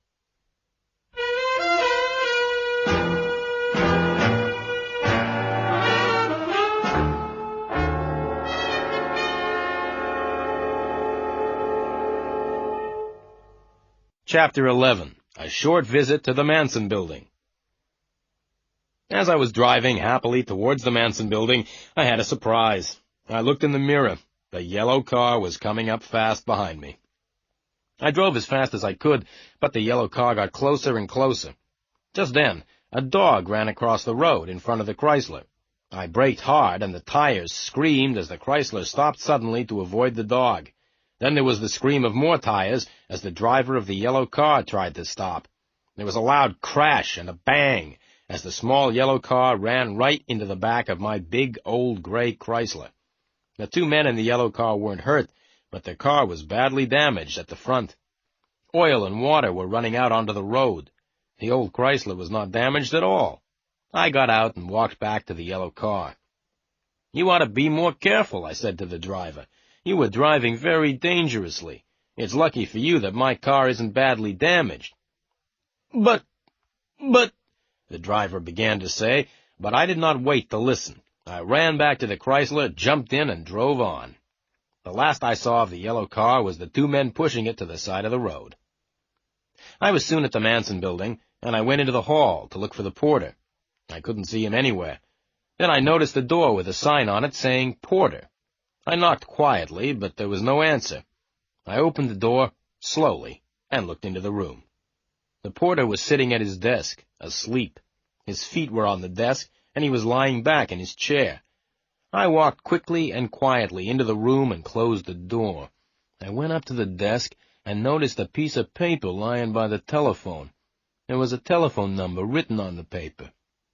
Chapter 11. A short visit to the Manson building. As I was driving happily towards the Manson building, I had a surprise. I looked in the mirror. The yellow car was coming up fast behind me. I drove as fast as I could, but the yellow car got closer and closer. Just then, a dog ran across the road in front of the Chrysler. I braked hard, and the tires screamed as the Chrysler stopped suddenly to avoid the dog. Then there was the scream of more tires as the driver of the yellow car tried to stop. There was a loud crash and a bang as the small yellow car ran right into the back of my big old gray Chrysler. The two men in the yellow car weren't hurt, but their car was badly damaged at the front. Oil and water were running out onto the road. The old Chrysler was not damaged at all. I got out and walked back to the yellow car. "You ought to be more careful," I said to the driver. "You were driving very dangerously. It's lucky for you that my car isn't badly damaged." But, the driver began to say, but I did not wait to listen. I ran back to the Chrysler, jumped in, and drove on. The last I saw of the yellow car was the two men pushing it to the side of the road. I was soon at the Manson building, and I went into the hall to look for the porter. I couldn't see him anywhere. Then I noticed a door with a sign on it saying porter. I knocked quietly, but there was no answer. I opened the door slowly and looked into the room. The porter was sitting at his desk, asleep. His feet were on the desk, and he was lying back in his chair. I walked quickly and quietly into the room and closed the door. I went up to the desk and noticed a piece of paper lying by the telephone. There was a telephone number written on the paper.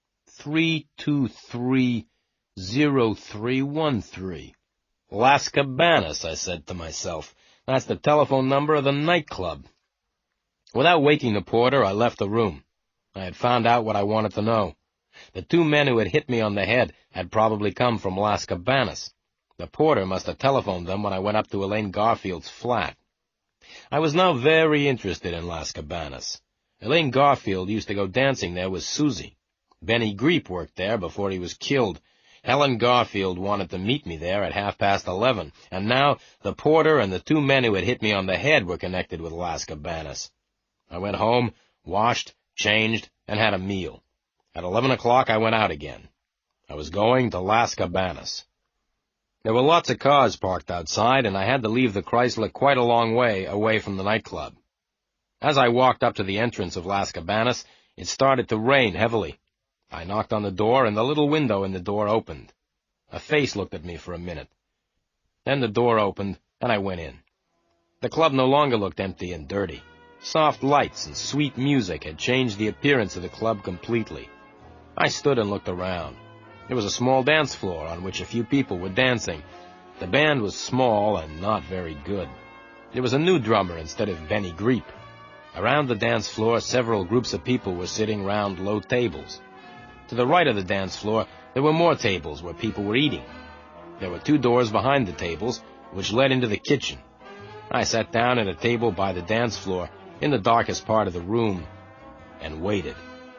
323-0313. Las Cabanas, I said to myself. That's the telephone number of the nightclub. Without waking the porter, I left the room. I had found out what I wanted to know. The two men who had hit me on the head had probably come from Las Cabanas. The porter must have telephoned them when I went up to Elaine Garfield's flat. I was now very interested in Las Cabanas. Elaine Garfield used to go dancing there with Susie. Benny Greep worked there before he was killed. Helen Garfield wanted to meet me there at 11:30, and now the porter and the two men who had hit me on the head were connected with Las Cabanas. I went home, washed, changed, and had a meal. At 11 o'clock I went out again. I was going to Las Cabanas. There were lots of cars parked outside, and I had to leave the Chrysler quite a long way away from the nightclub. As I walked up to the entrance of Las Cabanas, it started to rain heavily. I knocked on the door, and the little window in the door opened. A face looked at me for a minute. Then the door opened, and I went in. The club no longer looked empty and dirty. Soft lights and sweet music had changed the appearance of the club completely. I stood and looked around. There was a small dance floor on which a few people were dancing. The band was small and not very good. There was a new drummer instead of Benny Greep. Around the dance floor, several groups of people were sitting round low tables. To the right of the dance floor, there were more tables where people were eating. There were two doors behind the tables, which led into the kitchen. I sat down at a table by the dance floor, in the darkest part of the room, and waited.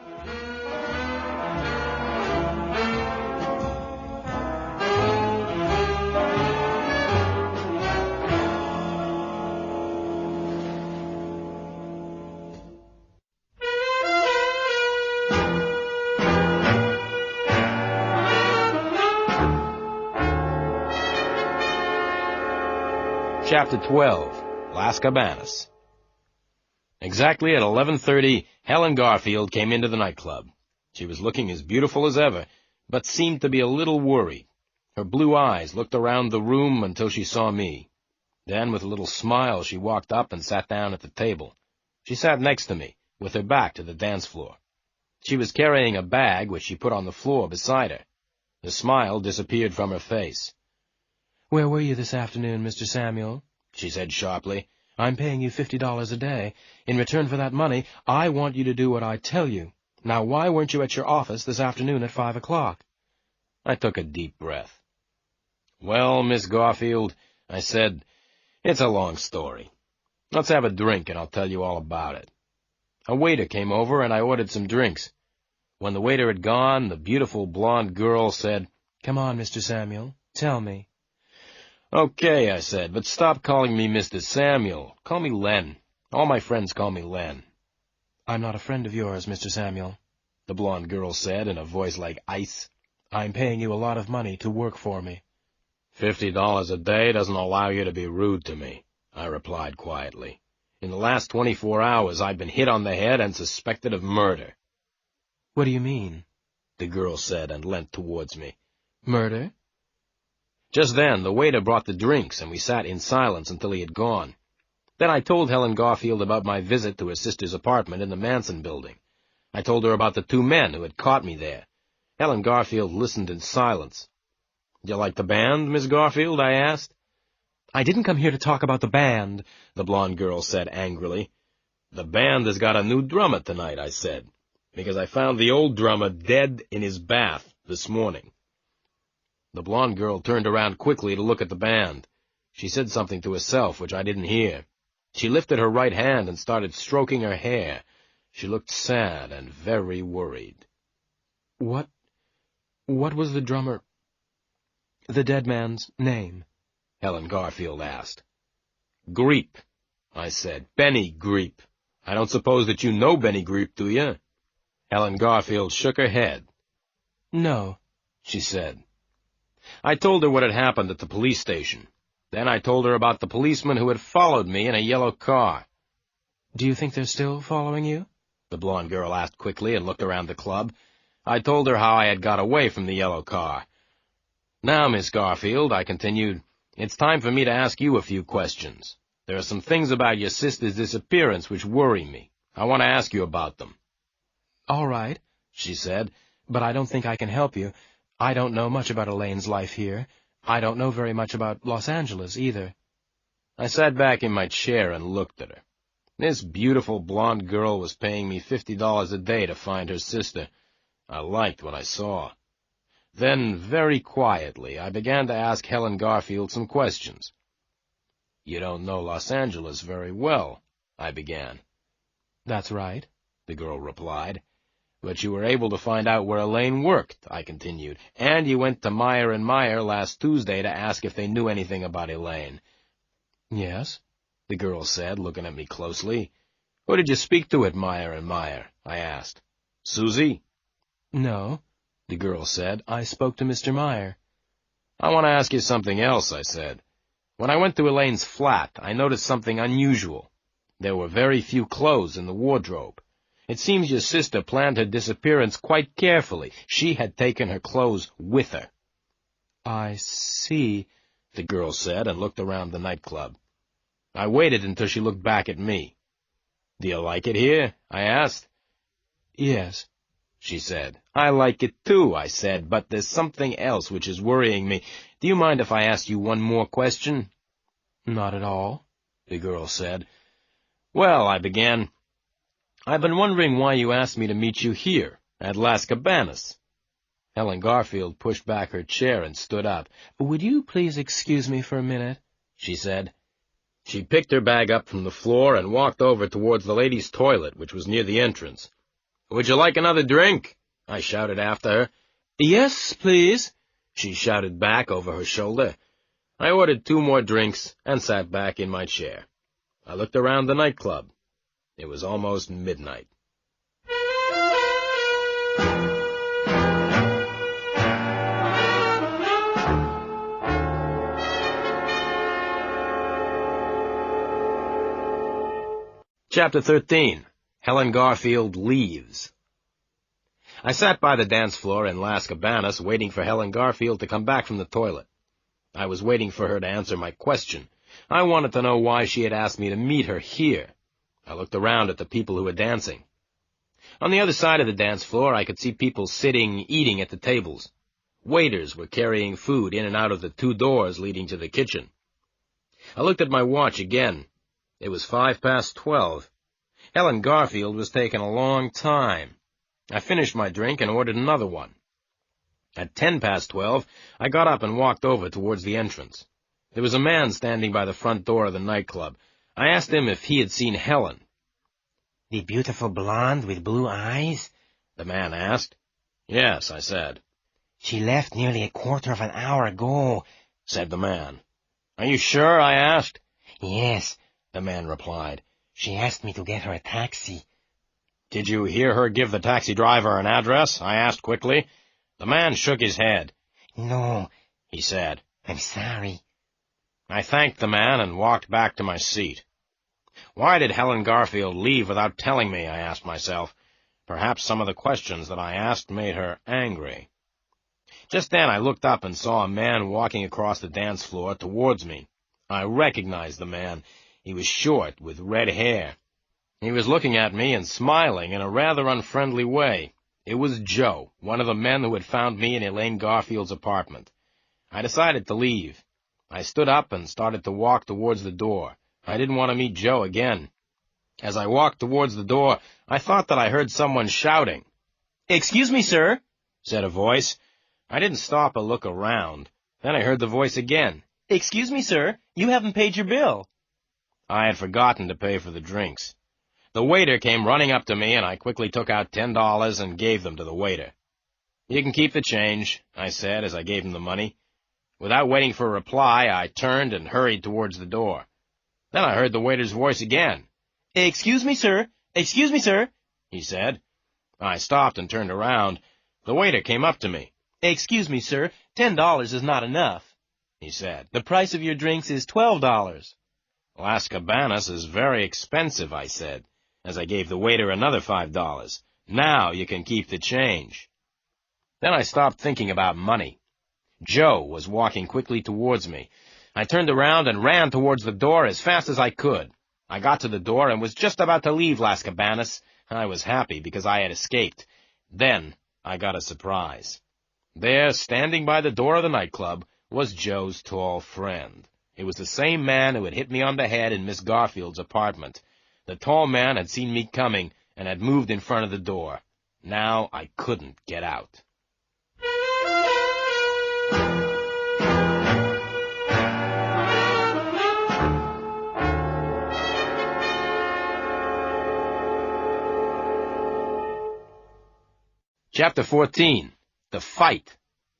Chapter 12. Las Cabanas. Exactly at 11:30, Helen Garfield came into the nightclub. She was looking as beautiful as ever, but seemed to be a little worried. Her blue eyes looked around the room until she saw me. Then, with a little smile, she walked up and sat down at the table. She sat next to me, with her back to the dance floor. She was carrying a bag which she put on the floor beside her. The smile disappeared from her face. "Where were you this afternoon, Mr. Samuel?" she said sharply. "I'm paying you $50 a day. In return for that money, I want you to do what I tell you. Now, why weren't you at your office this afternoon at 5 o'clock? I took a deep breath. "Well, Miss Garfield," I said, "it's a long story. Let's have a drink and I'll tell you all about it." A waiter came over and I ordered some drinks. When the waiter had gone, the beautiful blonde girl said, "Come on, Mr. Samuel, tell me." "Okay," I said, "but stop calling me Mr. Samuel. Call me Len. All my friends call me Len." "I'm not a friend of yours, Mr. Samuel," the blonde girl said in a voice like ice. "I'm paying you a lot of money to work for me." $50 a day doesn't allow you to be rude to me, I replied quietly. In the last 24 hours, I've been hit on the head and suspected of murder. "What do you mean?" the girl said and leant towards me. "Murder?" Just then, the waiter brought the drinks, and we sat in silence until he had gone. Then I told Helen Garfield about my visit to her sister's apartment in the Manson building. I told her about the two men who had caught me there. Helen Garfield listened in silence. "You like the band, Miss Garfield?" I asked. "I didn't come here to talk about the band," the blonde girl said angrily. "The band has got a new drummer tonight," I said, "because I found the old drummer dead in his bath this morning." The blonde girl turned around quickly to look at the band. She said something to herself, which I didn't hear. She lifted her right hand and started stroking her hair. She looked sad and very worried. What was the dead man's name?" Helen Garfield asked. "Greep," I said. "Benny Greep. I don't suppose that you know Benny Greep, do you?" Helen Garfield shook her head. "No," she said. I told her what had happened at the police station. Then I told her about the policeman who had followed me in a yellow car. "Do you think they're still following you?" the blonde girl asked quickly and looked around the club. I told her how I had got away from the yellow car. "Now, Miss Garfield," I continued, "it's time for me to ask you a few questions. There are some things about your sister's disappearance which worry me. I want to ask you about them." "All right," she said, "but I don't think I can help you. I don't know much about Elaine's life here. I don't know very much about Los Angeles, either." I sat back in my chair and looked at her. This beautiful blonde girl was paying me $50 a day to find her sister. I liked what I saw. Then, very quietly, I began to ask Helen Garfield some questions. "You don't know Los Angeles very well," I began. "That's right," the girl replied. "But you were able to find out where Elaine worked," I continued, "and you went to Meyer & Meyer last Tuesday to ask if they knew anything about Elaine." "Yes," the girl said, looking at me closely. "Who did you speak to at Meyer & Meyer?" I asked. "Susie?" "No," the girl said. "I spoke to Mr. Meyer." "I want to ask you something else," I said. "When I went to Elaine's flat, I noticed something unusual. There were very few clothes in the wardrobe. It seems your sister planned her disappearance quite carefully. She had taken her clothes with her." "I see," the girl said, and looked around the nightclub. I waited until she looked back at me. "Do you like it here?" I asked. "Yes," she said. "I like it too," I said, "but there's something else which is worrying me. Do you mind if I ask you one more question?" "Not at all," the girl said. "Well," I began, "I've been wondering why you asked me to meet you here, at Las Cabanas." Helen Garfield pushed back her chair and stood up. "Would you please excuse me for a minute?" she said. She picked her bag up from the floor and walked over towards the ladies' toilet, which was near the entrance. "Would you like another drink?" I shouted after her. "Yes, please," she shouted back over her shoulder. I ordered 2 more drinks and sat back in my chair. I looked around the nightclub. It was almost midnight. Chapter 13. Helen Garfield Leaves. I sat by the dance floor in Las Cabanas waiting for Helen Garfield to come back from the toilet. I was waiting for her to answer my question. I wanted to know why she had asked me to meet her here. I looked around at the people who were dancing. On the other side of the dance floor, I could see people sitting, eating at the tables. Waiters were carrying food in and out of the 2 doors leading to the kitchen. I looked at my watch again. It was 12:05. Helen Garfield was taking a long time. I finished my drink and ordered another one. At 12:10, I got up and walked over towards the entrance. There was a man standing by the front door of the nightclub. I asked him if he had seen Helen. "The beautiful blonde with blue eyes?" the man asked. "Yes," I said. "She left nearly a quarter of an hour ago," said the man. "Are you sure?" I asked. "Yes," the man replied. "She asked me to get her a taxi." "Did you hear her give the taxi driver an address?" I asked quickly. The man shook his head. "No," he said. "I'm sorry." I thanked the man and walked back to my seat. Why did Helen Garfield leave without telling me, I asked myself. Perhaps some of the questions that I asked made her angry. Just then I looked up and saw a man walking across the dance floor towards me. I recognized the man. He was short, with red hair. He was looking at me and smiling in a rather unfriendly way. It was Joe, one of the men who had found me in Elaine Garfield's apartment. I decided to leave. I stood up and started to walk towards the door. I didn't want to meet Joe again. As I walked towards the door, I thought that I heard someone shouting. "Excuse me, sir," said a voice. I didn't stop or look around. Then I heard the voice again. "Excuse me, sir, you haven't paid your bill." I had forgotten to pay for the drinks. The waiter came running up to me, and I quickly took out $10 and gave them to the waiter. "You can keep the change," I said as I gave him the money. Without waiting for a reply, I turned and hurried towards the door. Then I heard the waiter's voice again. "Excuse me, sir. Excuse me, sir," he said. I stopped and turned around. The waiter came up to me. "Excuse me, sir, $10 is not enough," he said. "The price of your drinks is $12. "Las Cabanas is very expensive," I said, as I gave the waiter another $5. "Now you can keep the change." Then I stopped thinking about money. Joe was walking quickly towards me. I turned around and ran towards the door as fast as I could. I got to the door and was just about to leave Las Cabanas. I was happy because I had escaped. Then I got a surprise. There, standing by the door of the nightclub, was Joe's tall friend. It was the same man who had hit me on the head in Miss Garfield's apartment. The tall man had seen me coming and had moved in front of the door. Now I couldn't get out. Chapter 14. The Fight.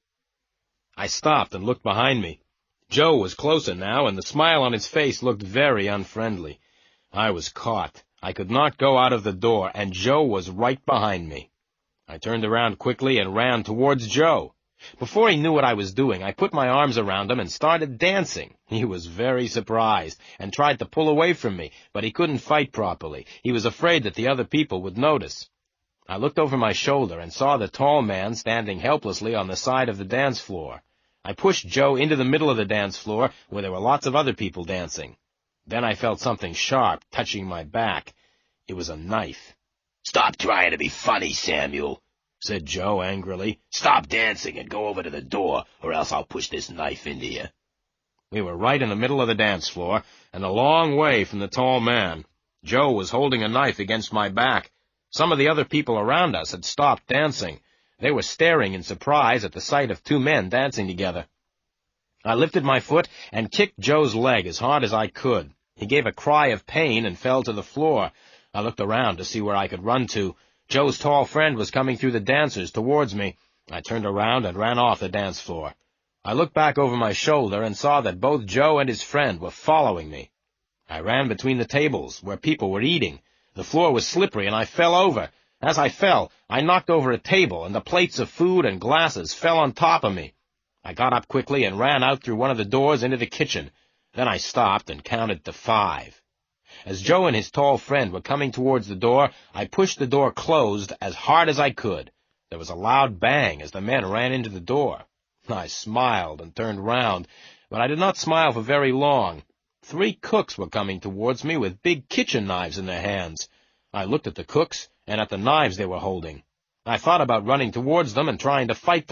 I stopped and looked behind me. Joe was closer now, and the smile on his face looked very unfriendly. I was caught. I could not go out of the door, and Joe was right behind me. I turned around quickly and ran towards Joe. Before he knew what I was doing, I put my arms around him and started dancing. He was very surprised and tried to pull away from me, but he couldn't fight properly. He was afraid that the other people would notice. I looked over my shoulder and saw the tall man standing helplessly on the side of the dance floor. I pushed Joe into the middle of the dance floor, where there were lots of other people dancing. Then I felt something sharp touching my back. It was a knife. "Stop trying to be funny, Samuel," said Joe angrily. "Stop dancing and go over to the door, or else I'll push this knife into you." We were right in the middle of the dance floor, and a long way from the tall man. Joe was holding a knife against my back. Some of the other people around us had stopped dancing. They were staring in surprise at the sight of 2 men dancing together. I lifted my foot and kicked Joe's leg as hard as I could. He gave a cry of pain and fell to the floor. I looked around to see where I could run to. Joe's tall friend was coming through the dancers towards me. I turned around and ran off the dance floor. I looked back over my shoulder and saw that both Joe and his friend were following me. I ran between the tables, where people were eating. The floor was slippery, and I fell over. As I fell, I knocked over a table, and the plates of food and glasses fell on top of me. I got up quickly and ran out through one of the doors into the kitchen. Then I stopped and counted to 5. As Joe and his tall friend were coming towards the door, I pushed the door closed as hard as I could. There was a loud bang as the men ran into the door. I smiled and turned round, but I did not smile for very long. 3 cooks were coming towards me with big kitchen knives in their hands. I looked at the cooks and at the knives they were holding. I thought about running towards them and trying to fight them,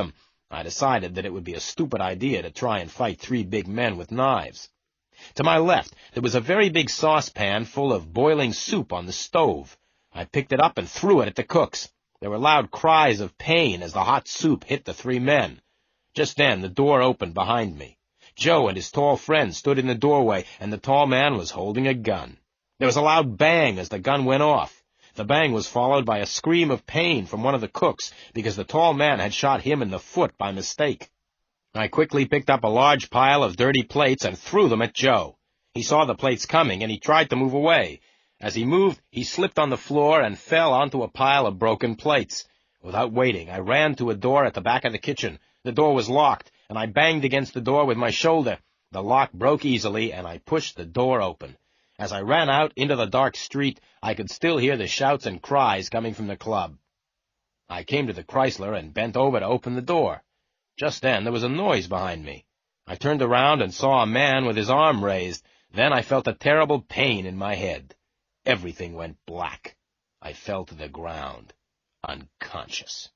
I decided that it would be a stupid idea to try and fight 3 big men with knives. To my left, there was a very big saucepan full of boiling soup on the stove. I picked it up and threw it at the cooks. There were loud cries of pain as the hot soup hit the 3 men. Just then, the door opened behind me. Joe and his tall friend stood in the doorway, and the tall man was holding a gun. There was a loud bang as the gun went off. The bang was followed by a scream of pain from one of the cooks, because the tall man had shot him in the foot by mistake. I quickly picked up a large pile of dirty plates and threw them at Joe. He saw the plates coming, and he tried to move away. As he moved, he slipped on the floor and fell onto a pile of broken plates. Without waiting, I ran to a door at the back of the kitchen. The door was locked, and I banged against the door with my shoulder. The lock broke easily, and I pushed the door open. As I ran out into the dark street, I could still hear the shouts and cries coming from the club. I came to the Chrysler and bent over to open the door. Just then, there was a noise behind me. I turned around and saw a man with his arm raised. Then I felt a terrible pain in my head. Everything went black. I fell to the ground, unconscious.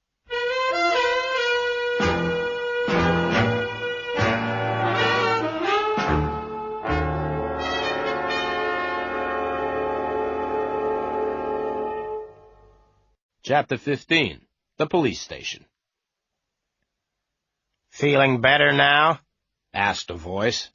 Chapter 15. The Police Station. Feeling better now? Asked a voice.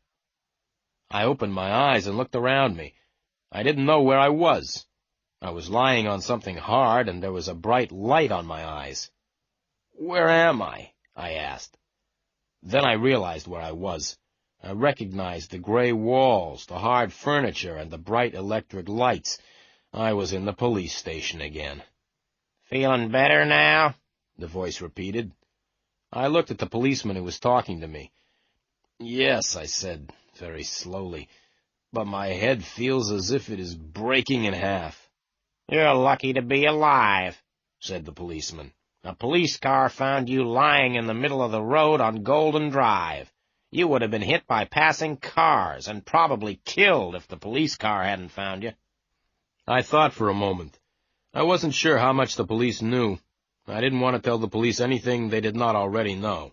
I opened my eyes and looked around me. I didn't know where I was. I was lying on something hard, and there was a bright light on my eyes. "Where am I?" I asked. Then I realized where I was. I recognized the gray walls, the hard furniture, and the bright electric lights. I was in the police station again. Feeling better now? The voice repeated. I looked at the policeman who was talking to me. "Yes," I said, very slowly, "but my head feels as if it is breaking in half." "You're lucky to be alive," said the policeman. "A police car found you lying in the middle of the road on Golden Drive. You would have been hit by passing cars and probably killed if the police car hadn't found you." I thought for a moment. I wasn't sure how much the police knew. I didn't want to tell the police anything they did not already know.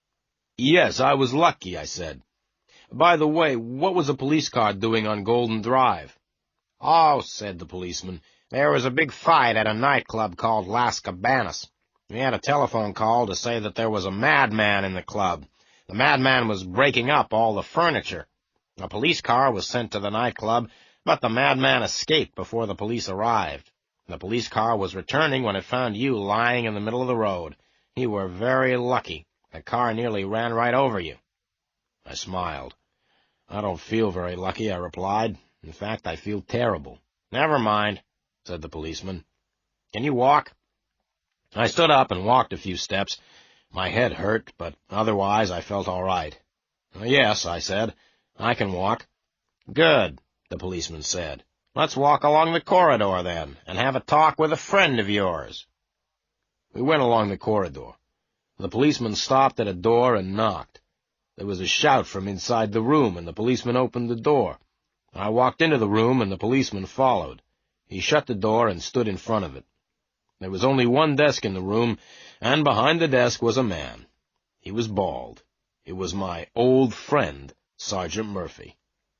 "Yes, I was lucky," I said. "By the way, what was a police car doing on Golden Drive?" "Oh," said the policeman, "there was a big fight at a nightclub called Las Cabanas. We had a telephone call to say that there was a madman in the club. The madman was breaking up all the furniture. A police car was sent to the nightclub, but the madman escaped before the police arrived. The police car was returning when it found you lying in the middle of the road. You were very lucky. The car nearly ran right over you." I smiled. "I don't feel very lucky," I replied. "In fact, I feel terrible." "Never mind," said the policeman. "Can you walk?" I stood up and walked a few steps. My head hurt, but otherwise I felt all right. "Yes," I said, "I can walk." "Good," the policeman said. "Let's walk along the corridor, then, and have a talk with a friend of yours." We went along the corridor. The policeman stopped at a door and knocked. There was a shout from inside the room, and the policeman opened the door. I walked into the room, and the policeman followed. He shut the door and stood in front of it. There was only one desk in the room, and behind the desk was a man. He was bald. It was my old friend, Sergeant Murphy.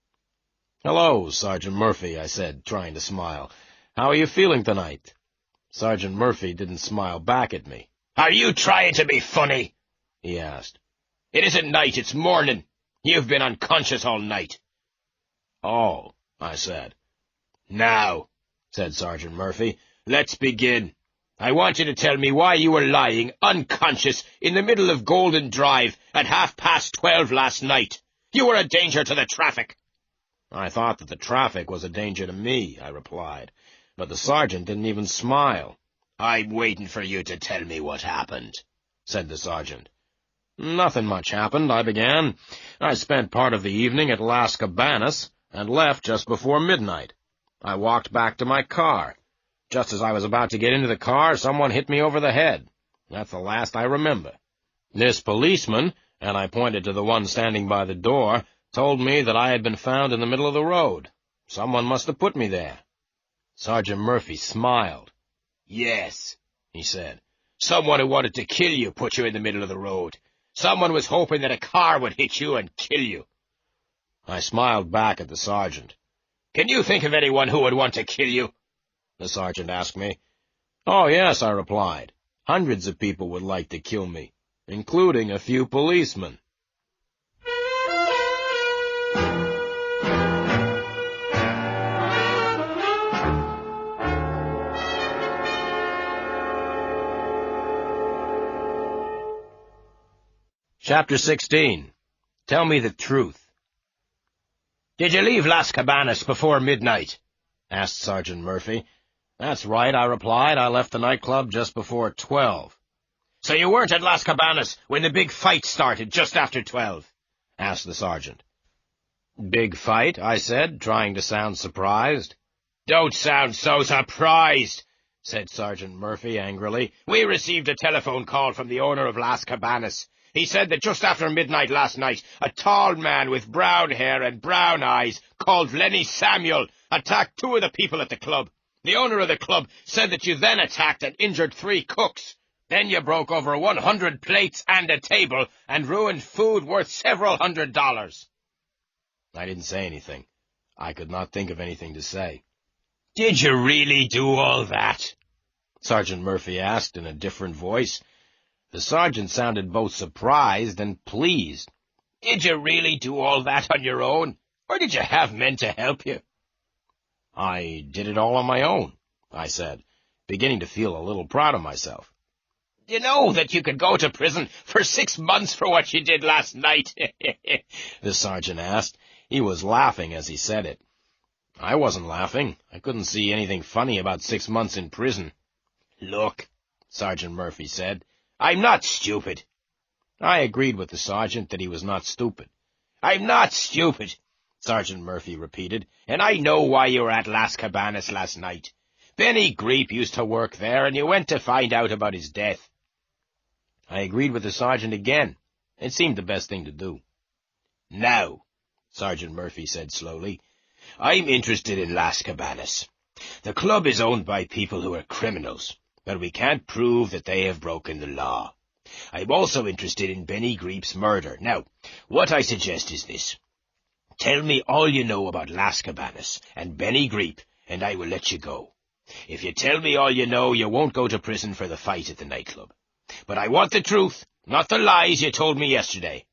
"Hello, Sergeant Murphy," I said, trying to smile. "How are you feeling tonight?" Sergeant Murphy didn't smile back at me. "Are you trying to be funny?" he asked. "It isn't night, it's morning. You've been unconscious all night." "Oh," I said. "Now," said Sergeant Murphy, "let's begin. I want you to tell me why you were lying unconscious in the middle of Golden Drive at 12:30 last night. You were a danger to the traffic." "I thought that the traffic was a danger to me," I replied, but the sergeant didn't even smile. "I'm waiting for you to tell me what happened," said the sergeant. "Nothing much happened," I began. "I spent part of the evening at Las Cabanas and left just before midnight. I walked back to my car. Just as I was about to get into the car, someone hit me over the head. That's the last I remember. This policeman," and I pointed to the one standing by the door, "told me that I had been found in the middle of the road. Someone must have put me there." Sergeant Murphy smiled. "Yes," he said. Someone who wanted to kill you put you in the middle of the road. Someone was hoping that a car would hit you and kill you. I smiled back at the sergeant. Can you think of anyone who would want to kill you? The sergeant asked me. Oh, yes, I replied. Hundreds of people would like to kill me, including a few policemen. Chapter 16. Tell me the truth. Did you leave Las Cabanas before midnight? Asked Sergeant Murphy. That's right, I replied. I left the nightclub just before 12. So you weren't at Las Cabanas when the big fight started just after 12? Asked the sergeant. Big fight, I said, trying to sound surprised. Don't sound so surprised, said Sergeant Murphy angrily. We received a telephone call from the owner of Las Cabanas. He said that just after midnight last night, a tall man with brown hair and brown eyes, called Lenny Samuel, attacked 2 of the people at the club. The owner of the club said that you then attacked and injured 3 cooks. Then you broke over 100 plates and a table and ruined food worth several $100s. I didn't say anything. I could not think of anything to say. Did you really do all that? Sergeant Murphy asked in a different voice. The sergeant sounded both surprised and pleased. Did you really do all that on your own, or did you have men to help you? I did it all on my own, I said, beginning to feel a little proud of myself. You know that you could go to prison for 6 months for what you did last night? The sergeant asked. He was laughing as he said it. I wasn't laughing. I couldn't see anything funny about 6 months in prison. Look, Sergeant Murphy said, I'm not stupid. I agreed with the sergeant that he was not stupid. I'm not stupid, Sergeant Murphy repeated, and I know why you were at Las Cabanas last night. Benny Greep used to work there, and you went to find out about his death. I agreed with the sergeant again. It seemed the best thing to do. Now, Sergeant Murphy said slowly, I'm interested in Las Cabanas. The club is owned by people who are criminals, but we can't prove that they have broken the law. I'm also interested in Benny Greep's murder. Now, what I suggest is this. Tell me all you know about Las Cabanas and Benny Greep, and I will let you go. If you tell me all you know, you won't go to prison for the fight at the nightclub. But I want the truth, not the lies you told me yesterday.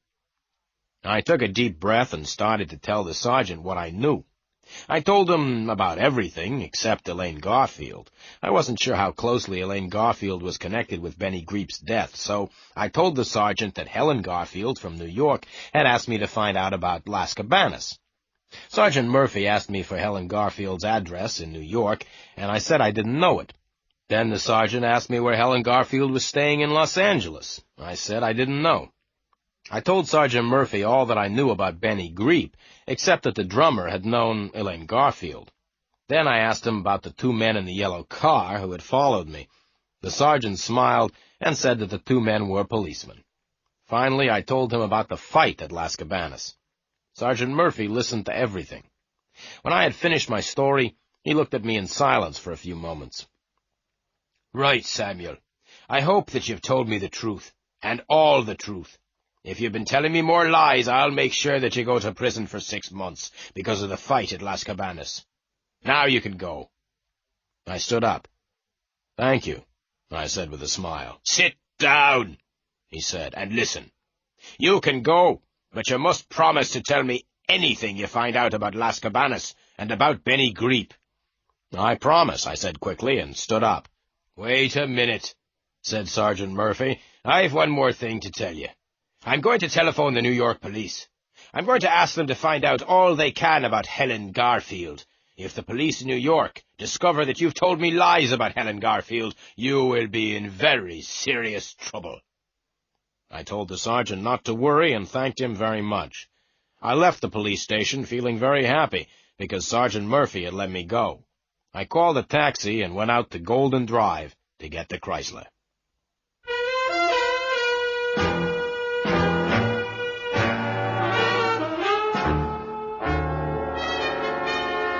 I took a deep breath and started to tell the sergeant what I knew. I told him about everything except Elaine Garfield. I wasn't sure how closely Elaine Garfield was connected with Benny Greep's death, so I told the sergeant that Helen Garfield from New York had asked me to find out about Las Cabanas. Sergeant Murphy asked me for Helen Garfield's address in New York, and I said I didn't know it. Then the sergeant asked me where Helen Garfield was staying in Los Angeles. I said I didn't know. I told Sergeant Murphy all that I knew about Benny Greep, except that the drummer had known Elaine Garfield. Then I asked him about the 2 men in the yellow car who had followed me. The sergeant smiled and said that the 2 men were policemen. Finally, I told him about the fight at Las Cabanas. Sergeant Murphy listened to everything. When I had finished my story, he looked at me in silence for a few moments. Right, Samuel. I hope that you've told me the truth, and all the truth. If you've been telling me more lies, I'll make sure that you go to prison for 6 months because of the fight at Las Cabanas. Now you can go. I stood up. Thank you, I said with a smile. Sit down, he said, and listen. You can go, but you must promise to tell me anything you find out about Las Cabanas and about Benny Greep. I promise, I said quickly, and stood up. Wait a minute, said Sergeant Murphy. I've one more thing to tell you. I'm going to telephone the New York police. I'm going to ask them to find out all they can about Helen Garfield. If the police in New York discover that you've told me lies about Helen Garfield, you will be in very serious trouble. I told the sergeant not to worry and thanked him very much. I left the police station feeling very happy because Sergeant Murphy had let me go. I called a taxi and went out to Golden Drive to get the Chrysler.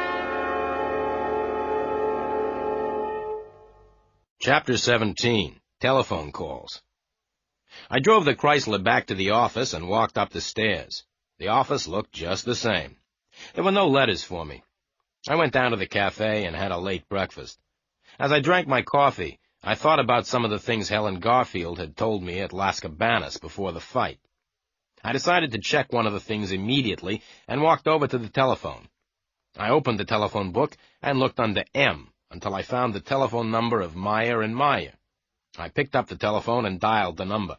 Chapter 17. telephone calls. I drove the Chrysler back to the office and walked up the stairs. The office looked just the same. There were no letters for me. I went down to the cafe and had a late breakfast. As I drank my coffee, I thought about some of the things Helen Garfield had told me at Las Cabanas before the fight. I decided to check one of the things immediately and walked over to the telephone. I opened the telephone book and looked under M until I found the telephone number of Meyer and Meyer. I picked up the telephone and dialed the number.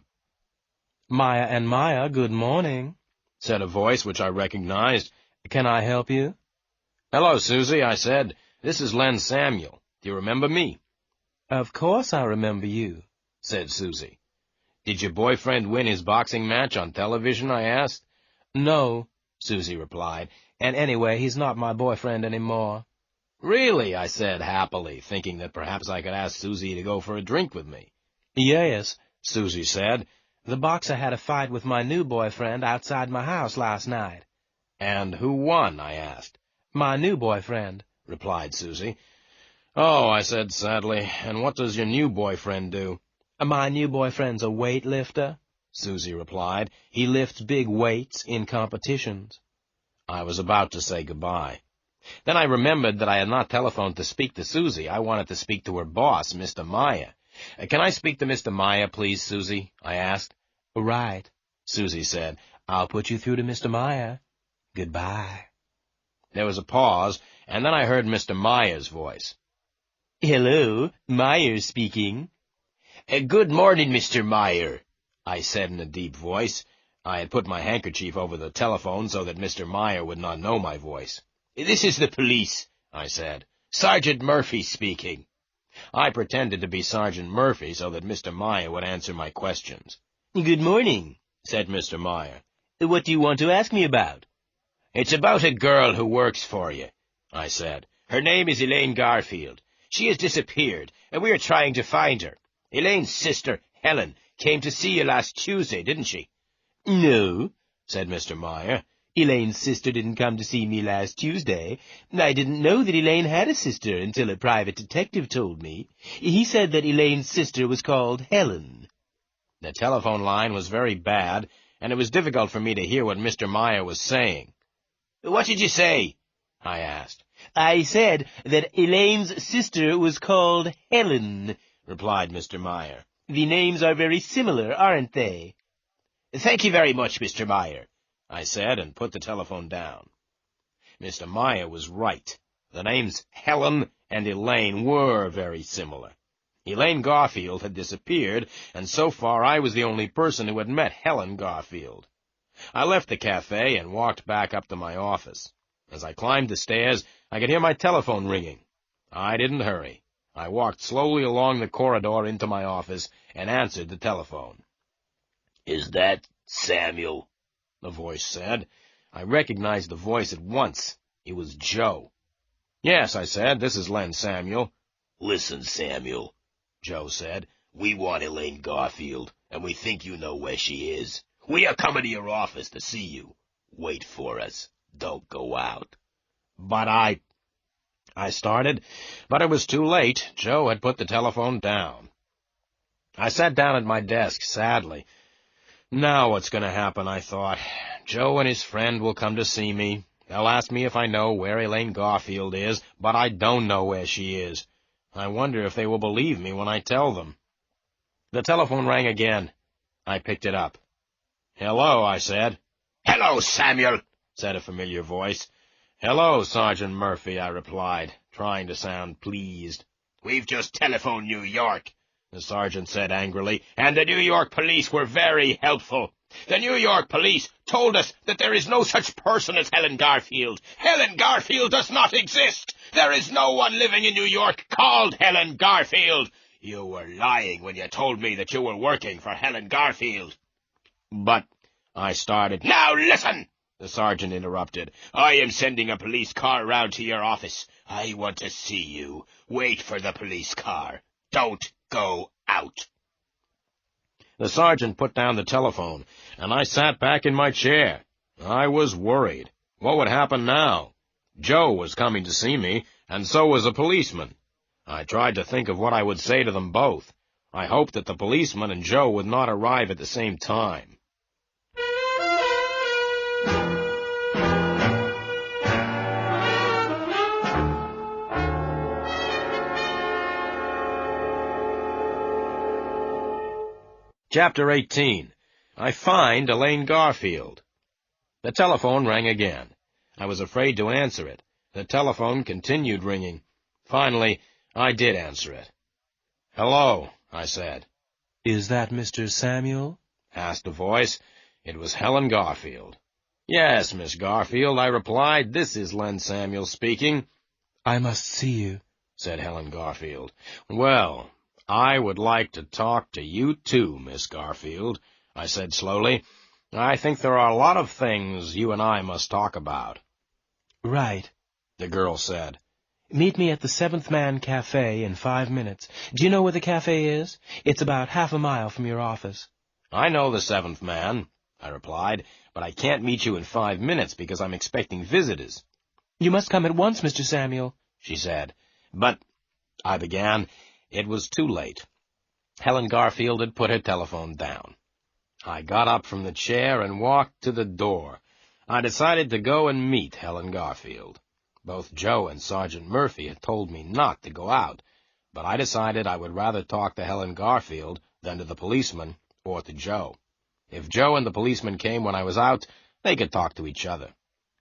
Meyer and Meyer, good morning, said a voice which I recognized. Can I help you? Hello, Susie, I said. This is Len Samuel. Do you remember me? Of course I remember you, said Susie. Did your boyfriend win his boxing match on television, I asked. No, Susie replied, and anyway, he's not my boyfriend anymore. Really, I said happily, thinking that perhaps I could ask Susie to go for a drink with me. Yes, Susie said. The boxer had a fight with my new boyfriend outside my house last night. And who won, I asked. My new boyfriend, replied Susie. Oh, I said sadly, and what does your new boyfriend do? My new boyfriend's a weightlifter, Susie replied. He lifts big weights in competitions. I was about to say goodbye. Then I remembered that I had not telephoned to speak to Susie. I wanted to speak to her boss, Mr. Meyer. Can I speak to Mr. Meyer, please, Susie? I asked. Right, Susie said. I'll put you through to Mr. Meyer. Goodbye. There was a pause, and then I heard Mr. Meyer's voice. Hello, Meyer speaking. Good morning, Mr. Meyer, I said in a deep voice. I had put my handkerchief over the telephone so that Mr. Meyer would not know my voice. This is the police, I said. Sergeant Murphy speaking. I pretended to be Sergeant Murphy so that Mr. Meyer would answer my questions. Good morning, said Mr. Meyer. What do you want to ask me about? It's about a girl who works for you, I said. Her name is Elaine Garfield. She has disappeared, and we are trying to find her. Elaine's sister, Helen, came to see you last Tuesday, didn't she? No, said Mr. Meyer. Elaine's sister didn't come to see me last Tuesday. I didn't know that Elaine had a sister until a private detective told me. He said that Elaine's sister was called Helen. The telephone line was very bad, and it was difficult for me to hear what Mr. Meyer was saying. What did you say? I asked. I said that Elaine's sister was called Helen, replied Mr. Meyer. The names are very similar, aren't they? Thank you very much, Mr. Meyer, I said, and put the telephone down. Mr. Meyer was right. The names Helen and Elaine were very similar. Elaine Garfield had disappeared, and so far I was the only person who had met Helen Garfield. I left the cafe and walked back up to my office. As I climbed the stairs, I could hear my telephone ringing. I didn't hurry. I walked slowly along the corridor into my office and answered the telephone. Is that Samuel? The voice said. I recognized the voice at once. It was Joe. Yes, I said, this is Len Samuel. Listen, Samuel, Joe said. We want Elaine Garfield, and we think you know where she is. We are coming to your office to see you. Wait for us. Don't go out. But I started, but it was too late. Joe had put the telephone down. I sat down at my desk, sadly. Now what's going to happen, I thought. Joe and his friend will come to see me. They'll ask me if I know where Elaine Garfield is, but I don't know where she is. I wonder if they will believe me when I tell them. The telephone rang again. I picked it up. Hello, I said. Hello, Samuel, said a familiar voice. Hello, Sergeant Murphy, I replied, trying to sound pleased. We've just telephoned New York, the sergeant said angrily, and the New York police were very helpful. The New York police told us that there is no such person as Helen Garfield. Helen Garfield does not exist. There is no one living in New York called Helen Garfield. You were lying when you told me that you were working for Helen Garfield. But, I started. Now listen, the sergeant interrupted. I am sending a police car round to your office. I want to see you. Wait for the police car. Don't go out. The sergeant put down the telephone, and I sat back in my chair. I was worried. What would happen now? Joe was coming to see me, and so was a policeman. I tried to think of what I would say to them both. I hoped that the policeman and Joe would not arrive at the same time. Chapter 18. I find Elaine Garfield. The telephone rang again. I was afraid to answer it. The telephone continued ringing. Finally, I did answer it. "Hello," I said. "Is that Mr. Samuel?" asked a voice. It was Helen Garfield. "Yes, Miss Garfield," I replied. "This is Len Samuel speaking." "I must see you," said Helen Garfield. "Well, I would like to talk to you too, Miss Garfield," I said slowly. "I think there are a lot of things you and I must talk about." "Right," the girl said. "Meet me at the Seventh Man Cafe in 5 minutes. Do you know where the cafe is? It's about half a mile from your office." "I know the Seventh Man," I replied, "but I can't meet you in 5 minutes because I'm expecting visitors." "You must come at once, Mr. Samuel," she said. "But," I began. It was too late. Helen Garfield had put her telephone down. I got up from the chair and walked to the door. I decided to go and meet Helen Garfield. Both Joe and Sergeant Murphy had told me not to go out, but I decided I would rather talk to Helen Garfield than to the policeman or to Joe. If Joe and the policeman came when I was out, they could talk to each other.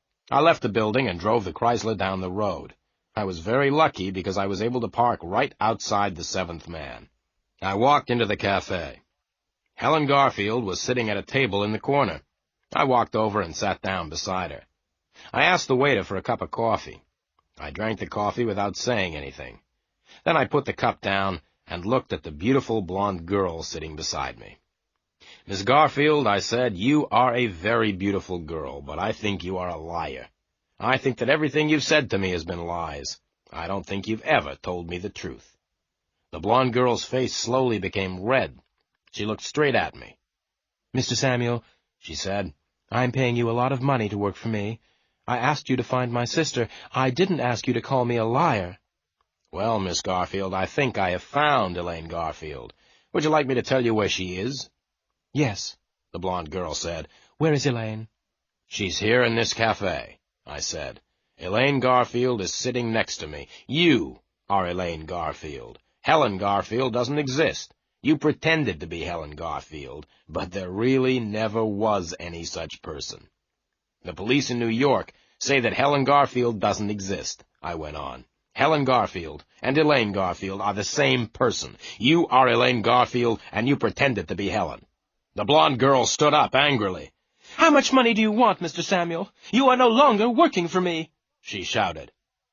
I left the building and drove the Chrysler down the road. I was very lucky because I was able to park right outside the Seventh Man. I walked into the cafe. Helen Garfield was sitting at a table in the corner. I walked over and sat down beside her. I asked the waiter for a cup of coffee. I drank the coffee without saying anything. Then I put the cup down and looked at the beautiful blonde girl sitting beside me. "Miss Garfield," I said, "you are a very beautiful girl, but I think you are a liar. I think that everything you've said to me has been lies. I don't think you've ever told me the truth." The blonde girl's face slowly became red. She looked straight at me. "Mr. Samuel," she said, "I'm paying you a lot of money to work for me. I asked you to find my sister. I didn't ask you to call me a liar." "Well, Miss Garfield, I think I have found Elaine Garfield. Would you like me to tell you where she is?" "Yes," the blonde girl said. "Where is Elaine?" "She's here in this cafe," I said. "Elaine Garfield is sitting next to me. You are Elaine Garfield. Helen Garfield doesn't exist. You pretended to be Helen Garfield, but there really never was any such person. The police in New York say that Helen Garfield doesn't exist," I went on. "Helen Garfield and Elaine Garfield are the same person. You are Elaine Garfield, and you pretended to be Helen." The blonde girl stood up angrily. "How much money do you want, Mr. Samuel? You are no longer working for me," she shouted.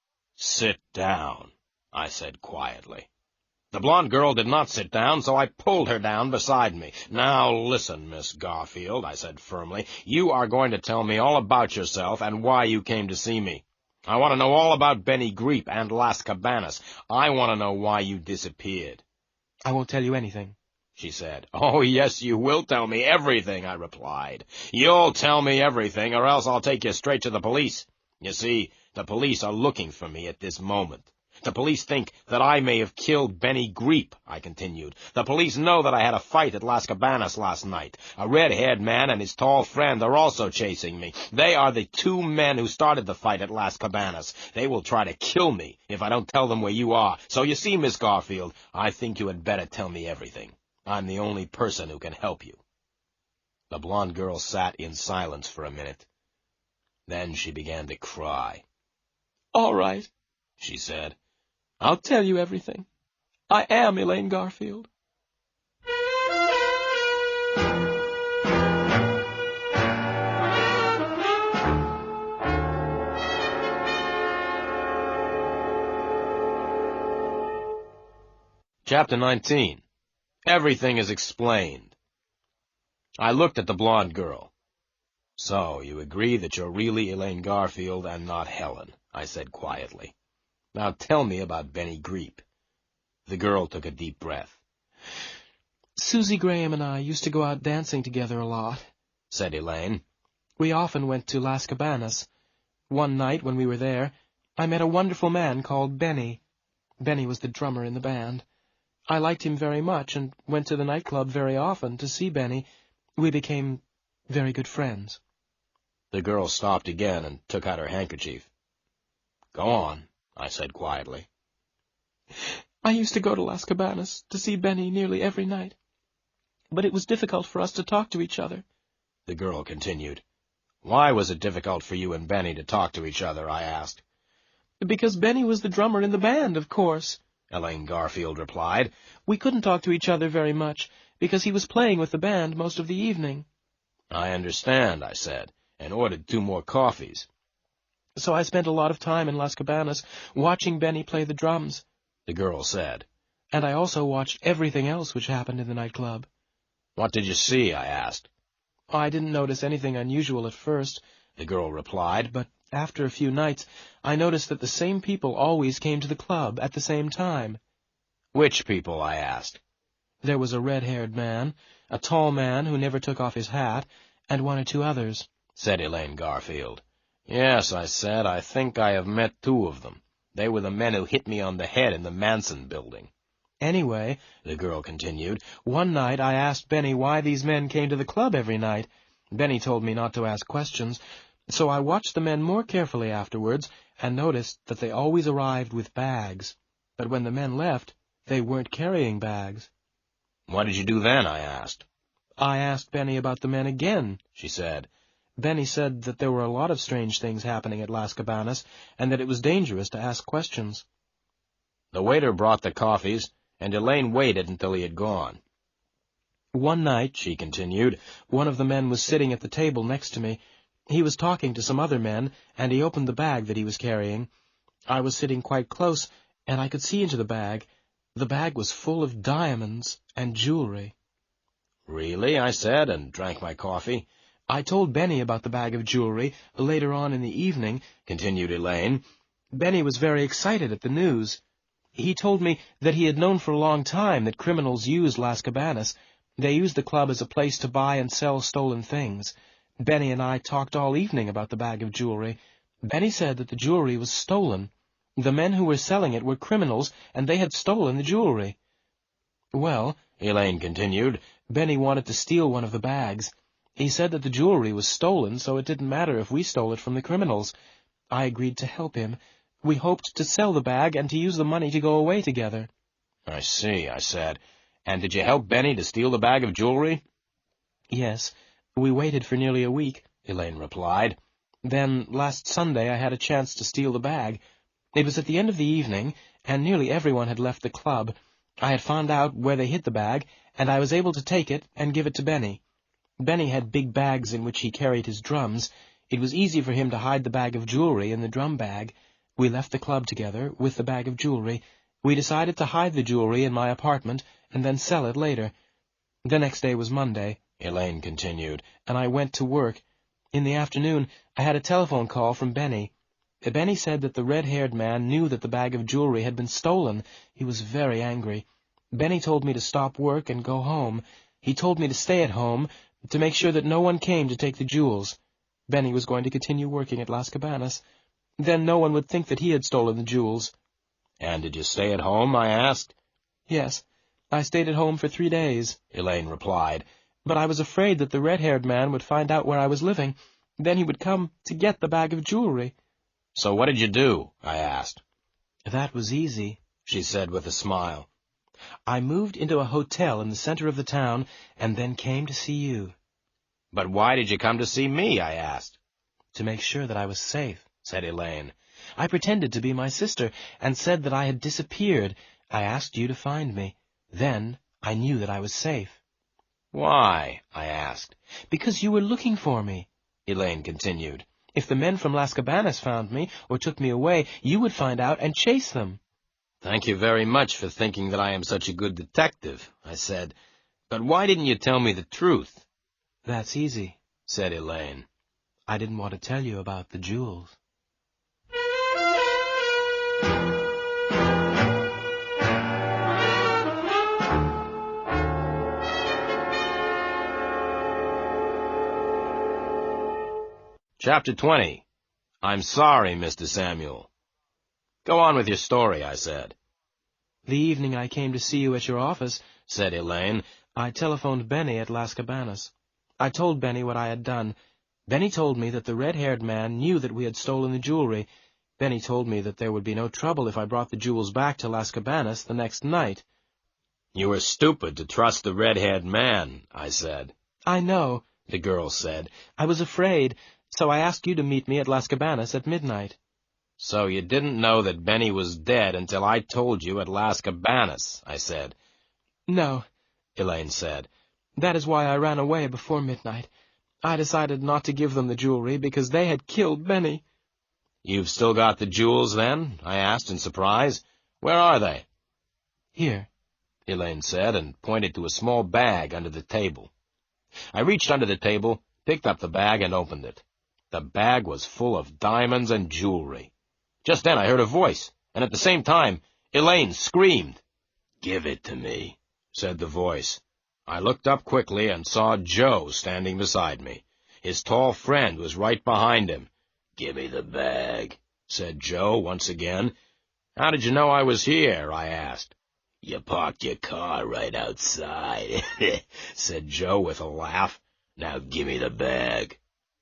"Sit down," I said quietly. The blonde girl did not sit down, so I pulled her down beside me. "Now listen, Miss Garfield," I said firmly. "You are going to tell me all about yourself and why you came to see me. I want to know all about Benny Greep and Las Cabanas. I want to know why you disappeared." "I won't tell you anything," she said. "Oh, yes, you will tell me everything," I replied. "You'll tell me everything, or else I'll take you straight to the police. You see, the police are looking for me at this moment. The police think that I may have killed Benny Greep," I continued. "The police know that I had a fight at Las Cabanas last night. A red-haired man and his tall friend are also chasing me. They are the 2 men who started the fight at Las Cabanas. They will try to kill me if I don't tell them where you are. So you see, Miss Garfield, I think you had better tell me everything. I'm the only person who can help you." The blonde girl sat in silence for a minute. Then she began to cry. "All right," she said. "I'll tell you everything. I am Elaine Garfield." Chapter 19. Everything is explained. I looked at the blonde girl. "So, you agree that you're really Elaine Garfield and not Helen," I said quietly. "Now tell me about Benny Greep." The girl took a deep breath. "Susie Graham and I used to go out dancing together a lot," said Elaine. "We often went to Las Cabanas. One night when we were there, I met a wonderful man called Benny. Benny was the drummer in the band. I liked him very much and went to the nightclub very often to see Benny. We became very good friends. The girl stopped again and took out her handkerchief. Go on, I said quietly. I used to go to Las Cabanas to see Benny nearly every night, but it was difficult for us to talk to each other. The girl continued. Why was it difficult for you and Benny to talk to each other, I asked. Because Benny was the drummer in the band, of course, Elaine Garfield replied. We couldn't talk to each other very much, because he was playing with the band most of the evening. I understand, I said, and ordered 2 more coffees. So I spent a lot of time in Las Cabanas watching Benny play the drums, the girl said. And I also watched everything else which happened in the nightclub. What did you see? I asked. I didn't notice anything unusual at first, the girl replied, but after a few nights I noticed that the same people always came to the club at the same time. Which people? I asked. There was a red-haired man, a tall man who never took off his hat, and 1 or 2 others, said Elaine Garfield. Yes, I said, I think I have met 2 of them. They were the men who hit me on the head in the Manson building. Anyway, the girl continued, one night I asked Benny why these men came to the club every night. Benny told me not to ask questions, so I watched the men more carefully afterwards and noticed that they always arrived with bags. But when the men left, they weren't carrying bags. What did you do then? I asked. I asked Benny about the men again, she said. Benny said that there were a lot of strange things happening at Las Cabanas, and that it was dangerous to ask questions. The waiter brought the coffees, and Elaine waited until he had gone. One night, she continued, one of the men was sitting at the table next to me. He was talking to some other men, and he opened the bag that he was carrying. I was sitting quite close, and I could see into the bag. The bag was full of diamonds and jewelry. Really? I said, and drank my coffee. I told Benny about the bag of jewelry later on in the evening, continued Elaine. Benny was very excited at the news. He told me that he had known for a long time that criminals used Las Cabanas. They used the club as a place to buy and sell stolen things. Benny and I talked all evening about the bag of jewelry. Benny said that the jewelry was stolen. The men who were selling it were criminals, and they had stolen the jewelry. Well, Elaine continued, Benny wanted to steal one of the bags. He said that the jewelry was stolen, so it didn't matter if we stole it from the criminals. I agreed to help him. We hoped to sell the bag and to use the money to go away together. I see, I said. And did you help Benny to steal the bag of jewelry? Yes. We waited for nearly a week, Elaine replied. Then, last Sunday, I had a chance to steal the bag. It was at the end of the evening, and nearly everyone had left the club. I had found out where they hid the bag, and I was able to take it and give it to Benny. Benny had big bags in which he carried his drums. It was easy for him to hide the bag of jewelry in the drum bag. We left the club together, with the bag of jewelry. We decided to hide the jewelry in my apartment, and then sell it later. The next day was Monday, Elaine continued, and I went to work. In the afternoon, I had a telephone call from Benny. Benny said that the red-haired man knew that the bag of jewelry had been stolen. He was very angry. Benny told me to stop work and go home. He told me to stay at home, to make sure that no one came to take the jewels. Benny was going to continue working at Las Cabanas. Then no one would think that he had stolen the jewels. And did you stay at home? I asked. Yes, I stayed at home for 3 days, Elaine replied. But I was afraid that the red-haired man would find out where I was living. Then he would come to get the bag of jewelry. So what did you do? I asked. That was easy, she said with a smile. I moved into a hotel in the center of the town, and then came to see you. But why did you come to see me? I asked. To make sure that I was safe, said Elaine. I pretended to be my sister, and said that I had disappeared. I asked you to find me. Then I knew that I was safe. Why? I asked. Because you were looking for me, Elaine continued. If the men from Las Cabanas found me, or took me away, you would find out and chase them. Thank you very much for thinking that I am such a good detective, I said. But why didn't you tell me the truth? That's easy, said Elaine. I didn't want to tell you about the jewels. Chapter 20. I'm sorry, Mr. Samuel. Go on with your story, I said. The evening I came to see you at your office, said Elaine, I telephoned Benny at Las Cabanas. I told Benny what I had done. Benny told me that the red-haired man knew that we had stolen the jewelry. Benny told me that there would be no trouble if I brought the jewels back to Las Cabanas the next night. You were stupid to trust the red-haired man, I said. I know, the girl said. I was afraid, so I asked you to meet me at Las Cabanas at midnight. So you didn't know that Benny was dead until I told you at Las Cabanas, I said. No, Elaine said. That is why I ran away before midnight. I decided not to give them the jewelry because they had killed Benny. You've still got the jewels, then? I asked in surprise. Where are they? Here, Elaine said, and pointed to a small bag under the table. I reached under the table, picked up the bag, and opened it. The bag was full of diamonds and jewelry. Just then I heard a voice, and at the same time, Elaine screamed. "Give it to me," said the voice. I looked up quickly and saw Joe standing beside me. His tall friend was right behind him. "Give me the bag," said Joe once again. "How did you know I was here?" I asked. "You parked your car right outside," said Joe with a laugh. "Now give me the bag."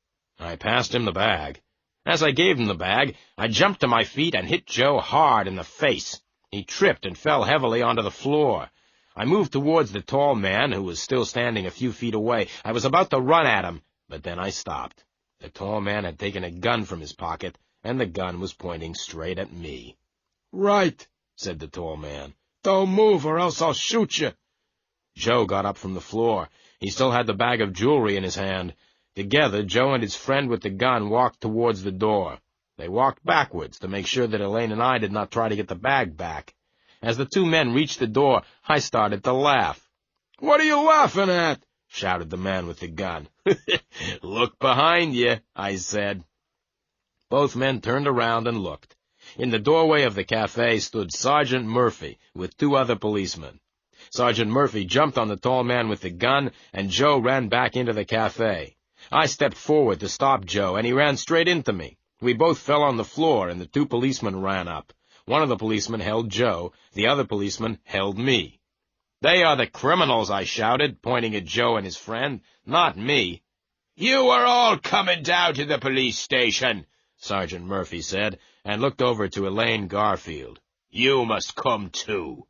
I passed him the bag. As I gave him the bag, I jumped to my feet and hit Joe hard in the face. He tripped and fell heavily onto the floor. I moved towards the tall man, who was still standing a few feet away. I was about to run at him, but then I stopped. The tall man had taken a gun from his pocket, and the gun was pointing straight at me. "Right," said the tall man. "Don't move or else I'll shoot you." Joe got up from the floor. He still had the bag of jewelry in his hand. Together, Joe and his friend with the gun walked towards the door. They walked backwards to make sure that Elaine and I did not try to get the bag back. As the two men reached the door, I started to laugh. "What are you laughing at?" shouted the man with the gun. "Look behind you," I said. Both men turned around and looked. In the doorway of the cafe stood Sergeant Murphy with two other policemen. Sergeant Murphy jumped on the tall man with the gun, and Joe ran back into the cafe. I stepped forward to stop Joe, and he ran straight into me. We both fell on the floor, and the two policemen ran up. One of the policemen held Joe, the other policeman held me. "They are the criminals," I shouted, pointing at Joe and his friend, "not me." "You are all coming down to the police station," Sergeant Murphy said, and looked over to Elaine Garfield. "You must come too."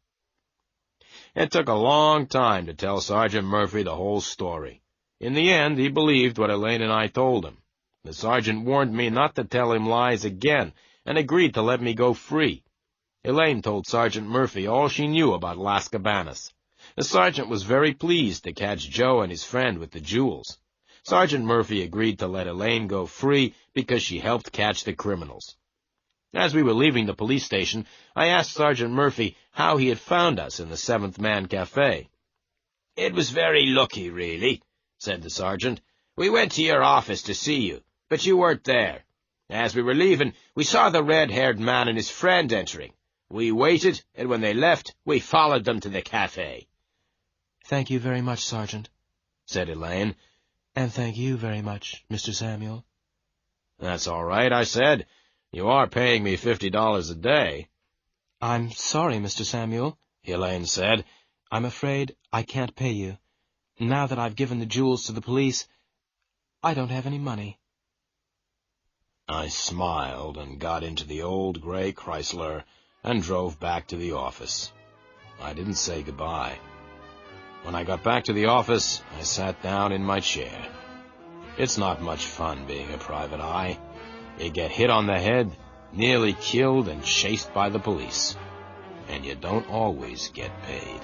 It took a long time to tell Sergeant Murphy the whole story. In the end, he believed what Elaine and I told him. The sergeant warned me not to tell him lies again, and agreed to let me go free. Elaine told Sergeant Murphy all she knew about Las Cabanas. The sergeant was very pleased to catch Joe and his friend with the jewels. Sergeant Murphy agreed to let Elaine go free because she helped catch the criminals. As we were leaving the police station, I asked Sergeant Murphy how he had found us in the Seventh Man Cafe. "It was very lucky, really," said the sergeant. "We went to your office to see you, but you weren't there. As we were leaving, we saw the red-haired man and his friend entering. We waited, and when they left, we followed them to the cafe." "Thank you very much, Sergeant," said Elaine. "And thank you very much, Mr. Samuel." "That's all right," I said. "You are paying me $50 a day." "I'm sorry, Mr. Samuel," Elaine said. "I'm afraid I can't pay you. Now that I've given the jewels to the police, I don't have any money." I smiled and got into the old gray Chrysler and drove back to the office. I didn't say goodbye. When I got back to the office, I sat down in my chair. It's not much fun being a private eye. You get hit on the head, nearly killed and chased by the police. And you don't always get paid.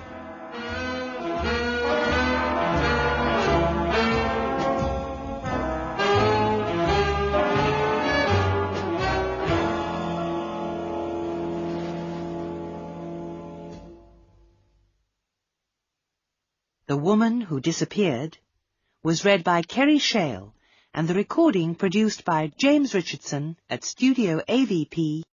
The Woman Who Disappeared was read by Kerry Shale, and the recording produced by James Richardson at Studio AVP